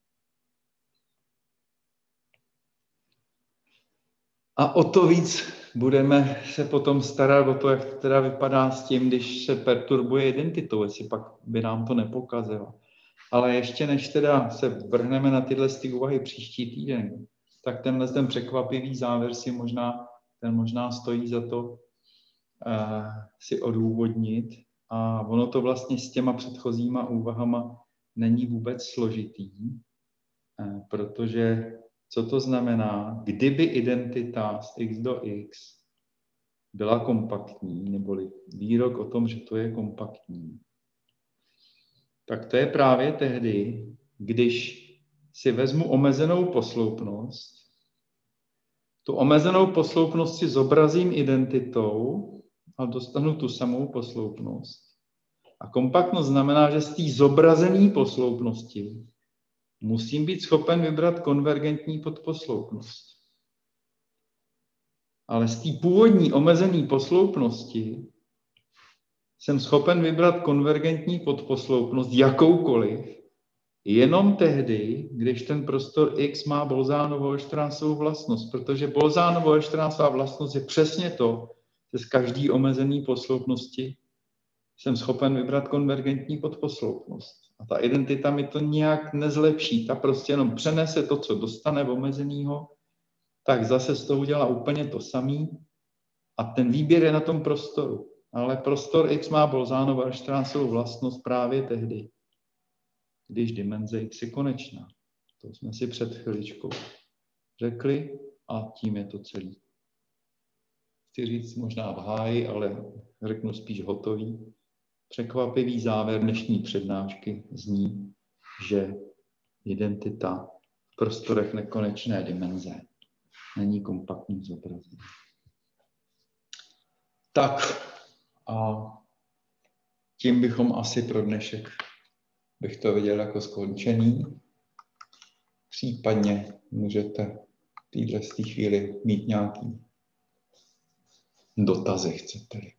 A o to víc budeme se potom starat o to, jak to teda vypadá s tím, když se perturbuje identitou, jestli pak by nám to nepokazilo. Ale ještě než teda se vrhneme na tyhle ty úvahy příští týden, tak tenhle ten překvapivý závěr si možná, ten možná stojí za to uh, si odůvodnit. A ono to vlastně s těma předchozíma úvahama není vůbec složitý, uh, protože co to znamená, kdyby identita z x do x byla kompaktní, neboli výrok o tom, že to je kompaktní, tak to je právě tehdy, když si vezmu omezenou posloupnost, Tu omezenou posloupnost si zobrazím identitou a dostanu tu samou posloupnost. A kompaktnost znamená, že z té zobrazené posloupnosti musím být schopen vybrat konvergentní podposloupnost. Ale z té původní omezené posloupnosti jsem schopen vybrat konvergentní podposloupnost jakoukoliv, jenom tehdy, když ten prostor X má Bolzanovo-Weierstrassovou vlastnost, protože Bolzanovo-Weierstrassová vlastnost je přesně to, že z každé omezené posloupnosti jsem schopen vybrat konvergentní podposloupnost. A ta identita mi to nějak nezlepší, ta prostě jenom přenese to, co dostane v omezenýho, tak zase z toho udělá úplně to samý a ten výběr je na tom prostoru. Ale prostor X má Bolzanovo-Weierstrassovou vlastnost právě tehdy, když dimenze X je konečná. To jsme si před chviličkou řekli a tím je to celý. Chci říct možná v háji, ale řeknu spíš hotový. Překvapivý závěr dnešní přednášky zní, že identita v prostorech nekonečné dimenze není kompaktní zobrazení. Tak a tím bychom asi pro dnešek bych to viděl jako skončený. Případně můžete v této chvíli mít nějaký dotazy, chcete-li.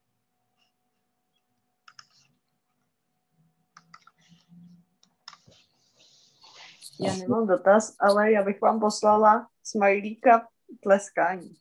Já nemám dotaz, ale já bych vám poslala smajlíka tleskání.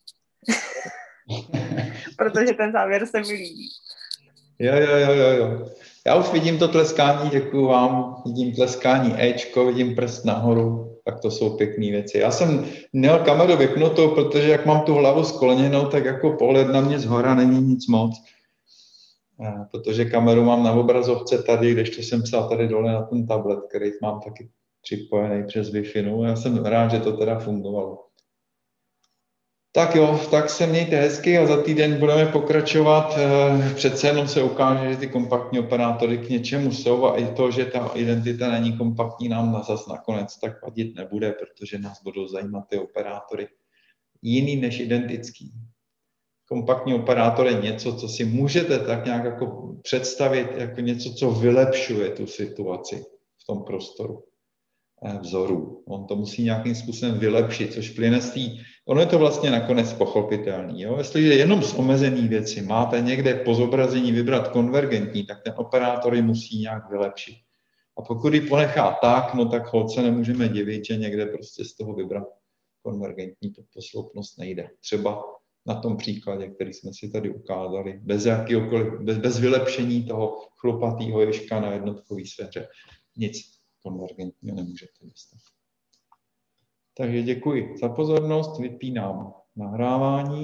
Protože ten závěr se mi líbí. Jo, jo, jo, jo, jo. Já už vidím to tleskání, děkuju vám, vidím tleskání Ečko, vidím prst nahoru, tak to jsou pěkné věci. Já jsem měl kameru vypnutou, protože jak mám tu hlavu skloněnou, tak jako pohled na mě zhora není nic moc. Protože kameru mám na obrazovce tady, když to jsem psal tady dole na ten tablet, který mám taky připojený přes Wi-Fi. Já jsem rád, že to teda fungovalo. Tak jo, tak se mějte hezky a za týden budeme pokračovat. Přece jenom se ukáže, že ty kompaktní operátory k něčemu jsou a i to, že ta identita není kompaktní, nám zas nakonec tak vadit nebude, protože nás budou zajímat ty operátory jiný než identický. Kompaktní operátor je něco, co si můžete tak nějak jako představit jako něco, co vylepšuje tu situaci v tom prostoru vzorů. On to musí nějakým způsobem vylepšit, což plyne z té... Ono je to vlastně nakonec pochopitelný. Jo? Jestliže jenom z omezený věci máte někde po zobrazení vybrat konvergentní, tak ten operátor ji musí nějak vylepšit. A pokud ji ponechá tak, no tak holce nemůžeme divit, že někde prostě z toho vybrat konvergentní posloupnost nejde. Třeba na tom příkladě, který jsme si tady ukázali, bez jakýhokoliv, bez, bez vylepšení toho chlupatého ježka na jednotkové sféře. Nic konvergentního nemůžete dostat. Takže děkuji za pozornost, vypínám nahrávání.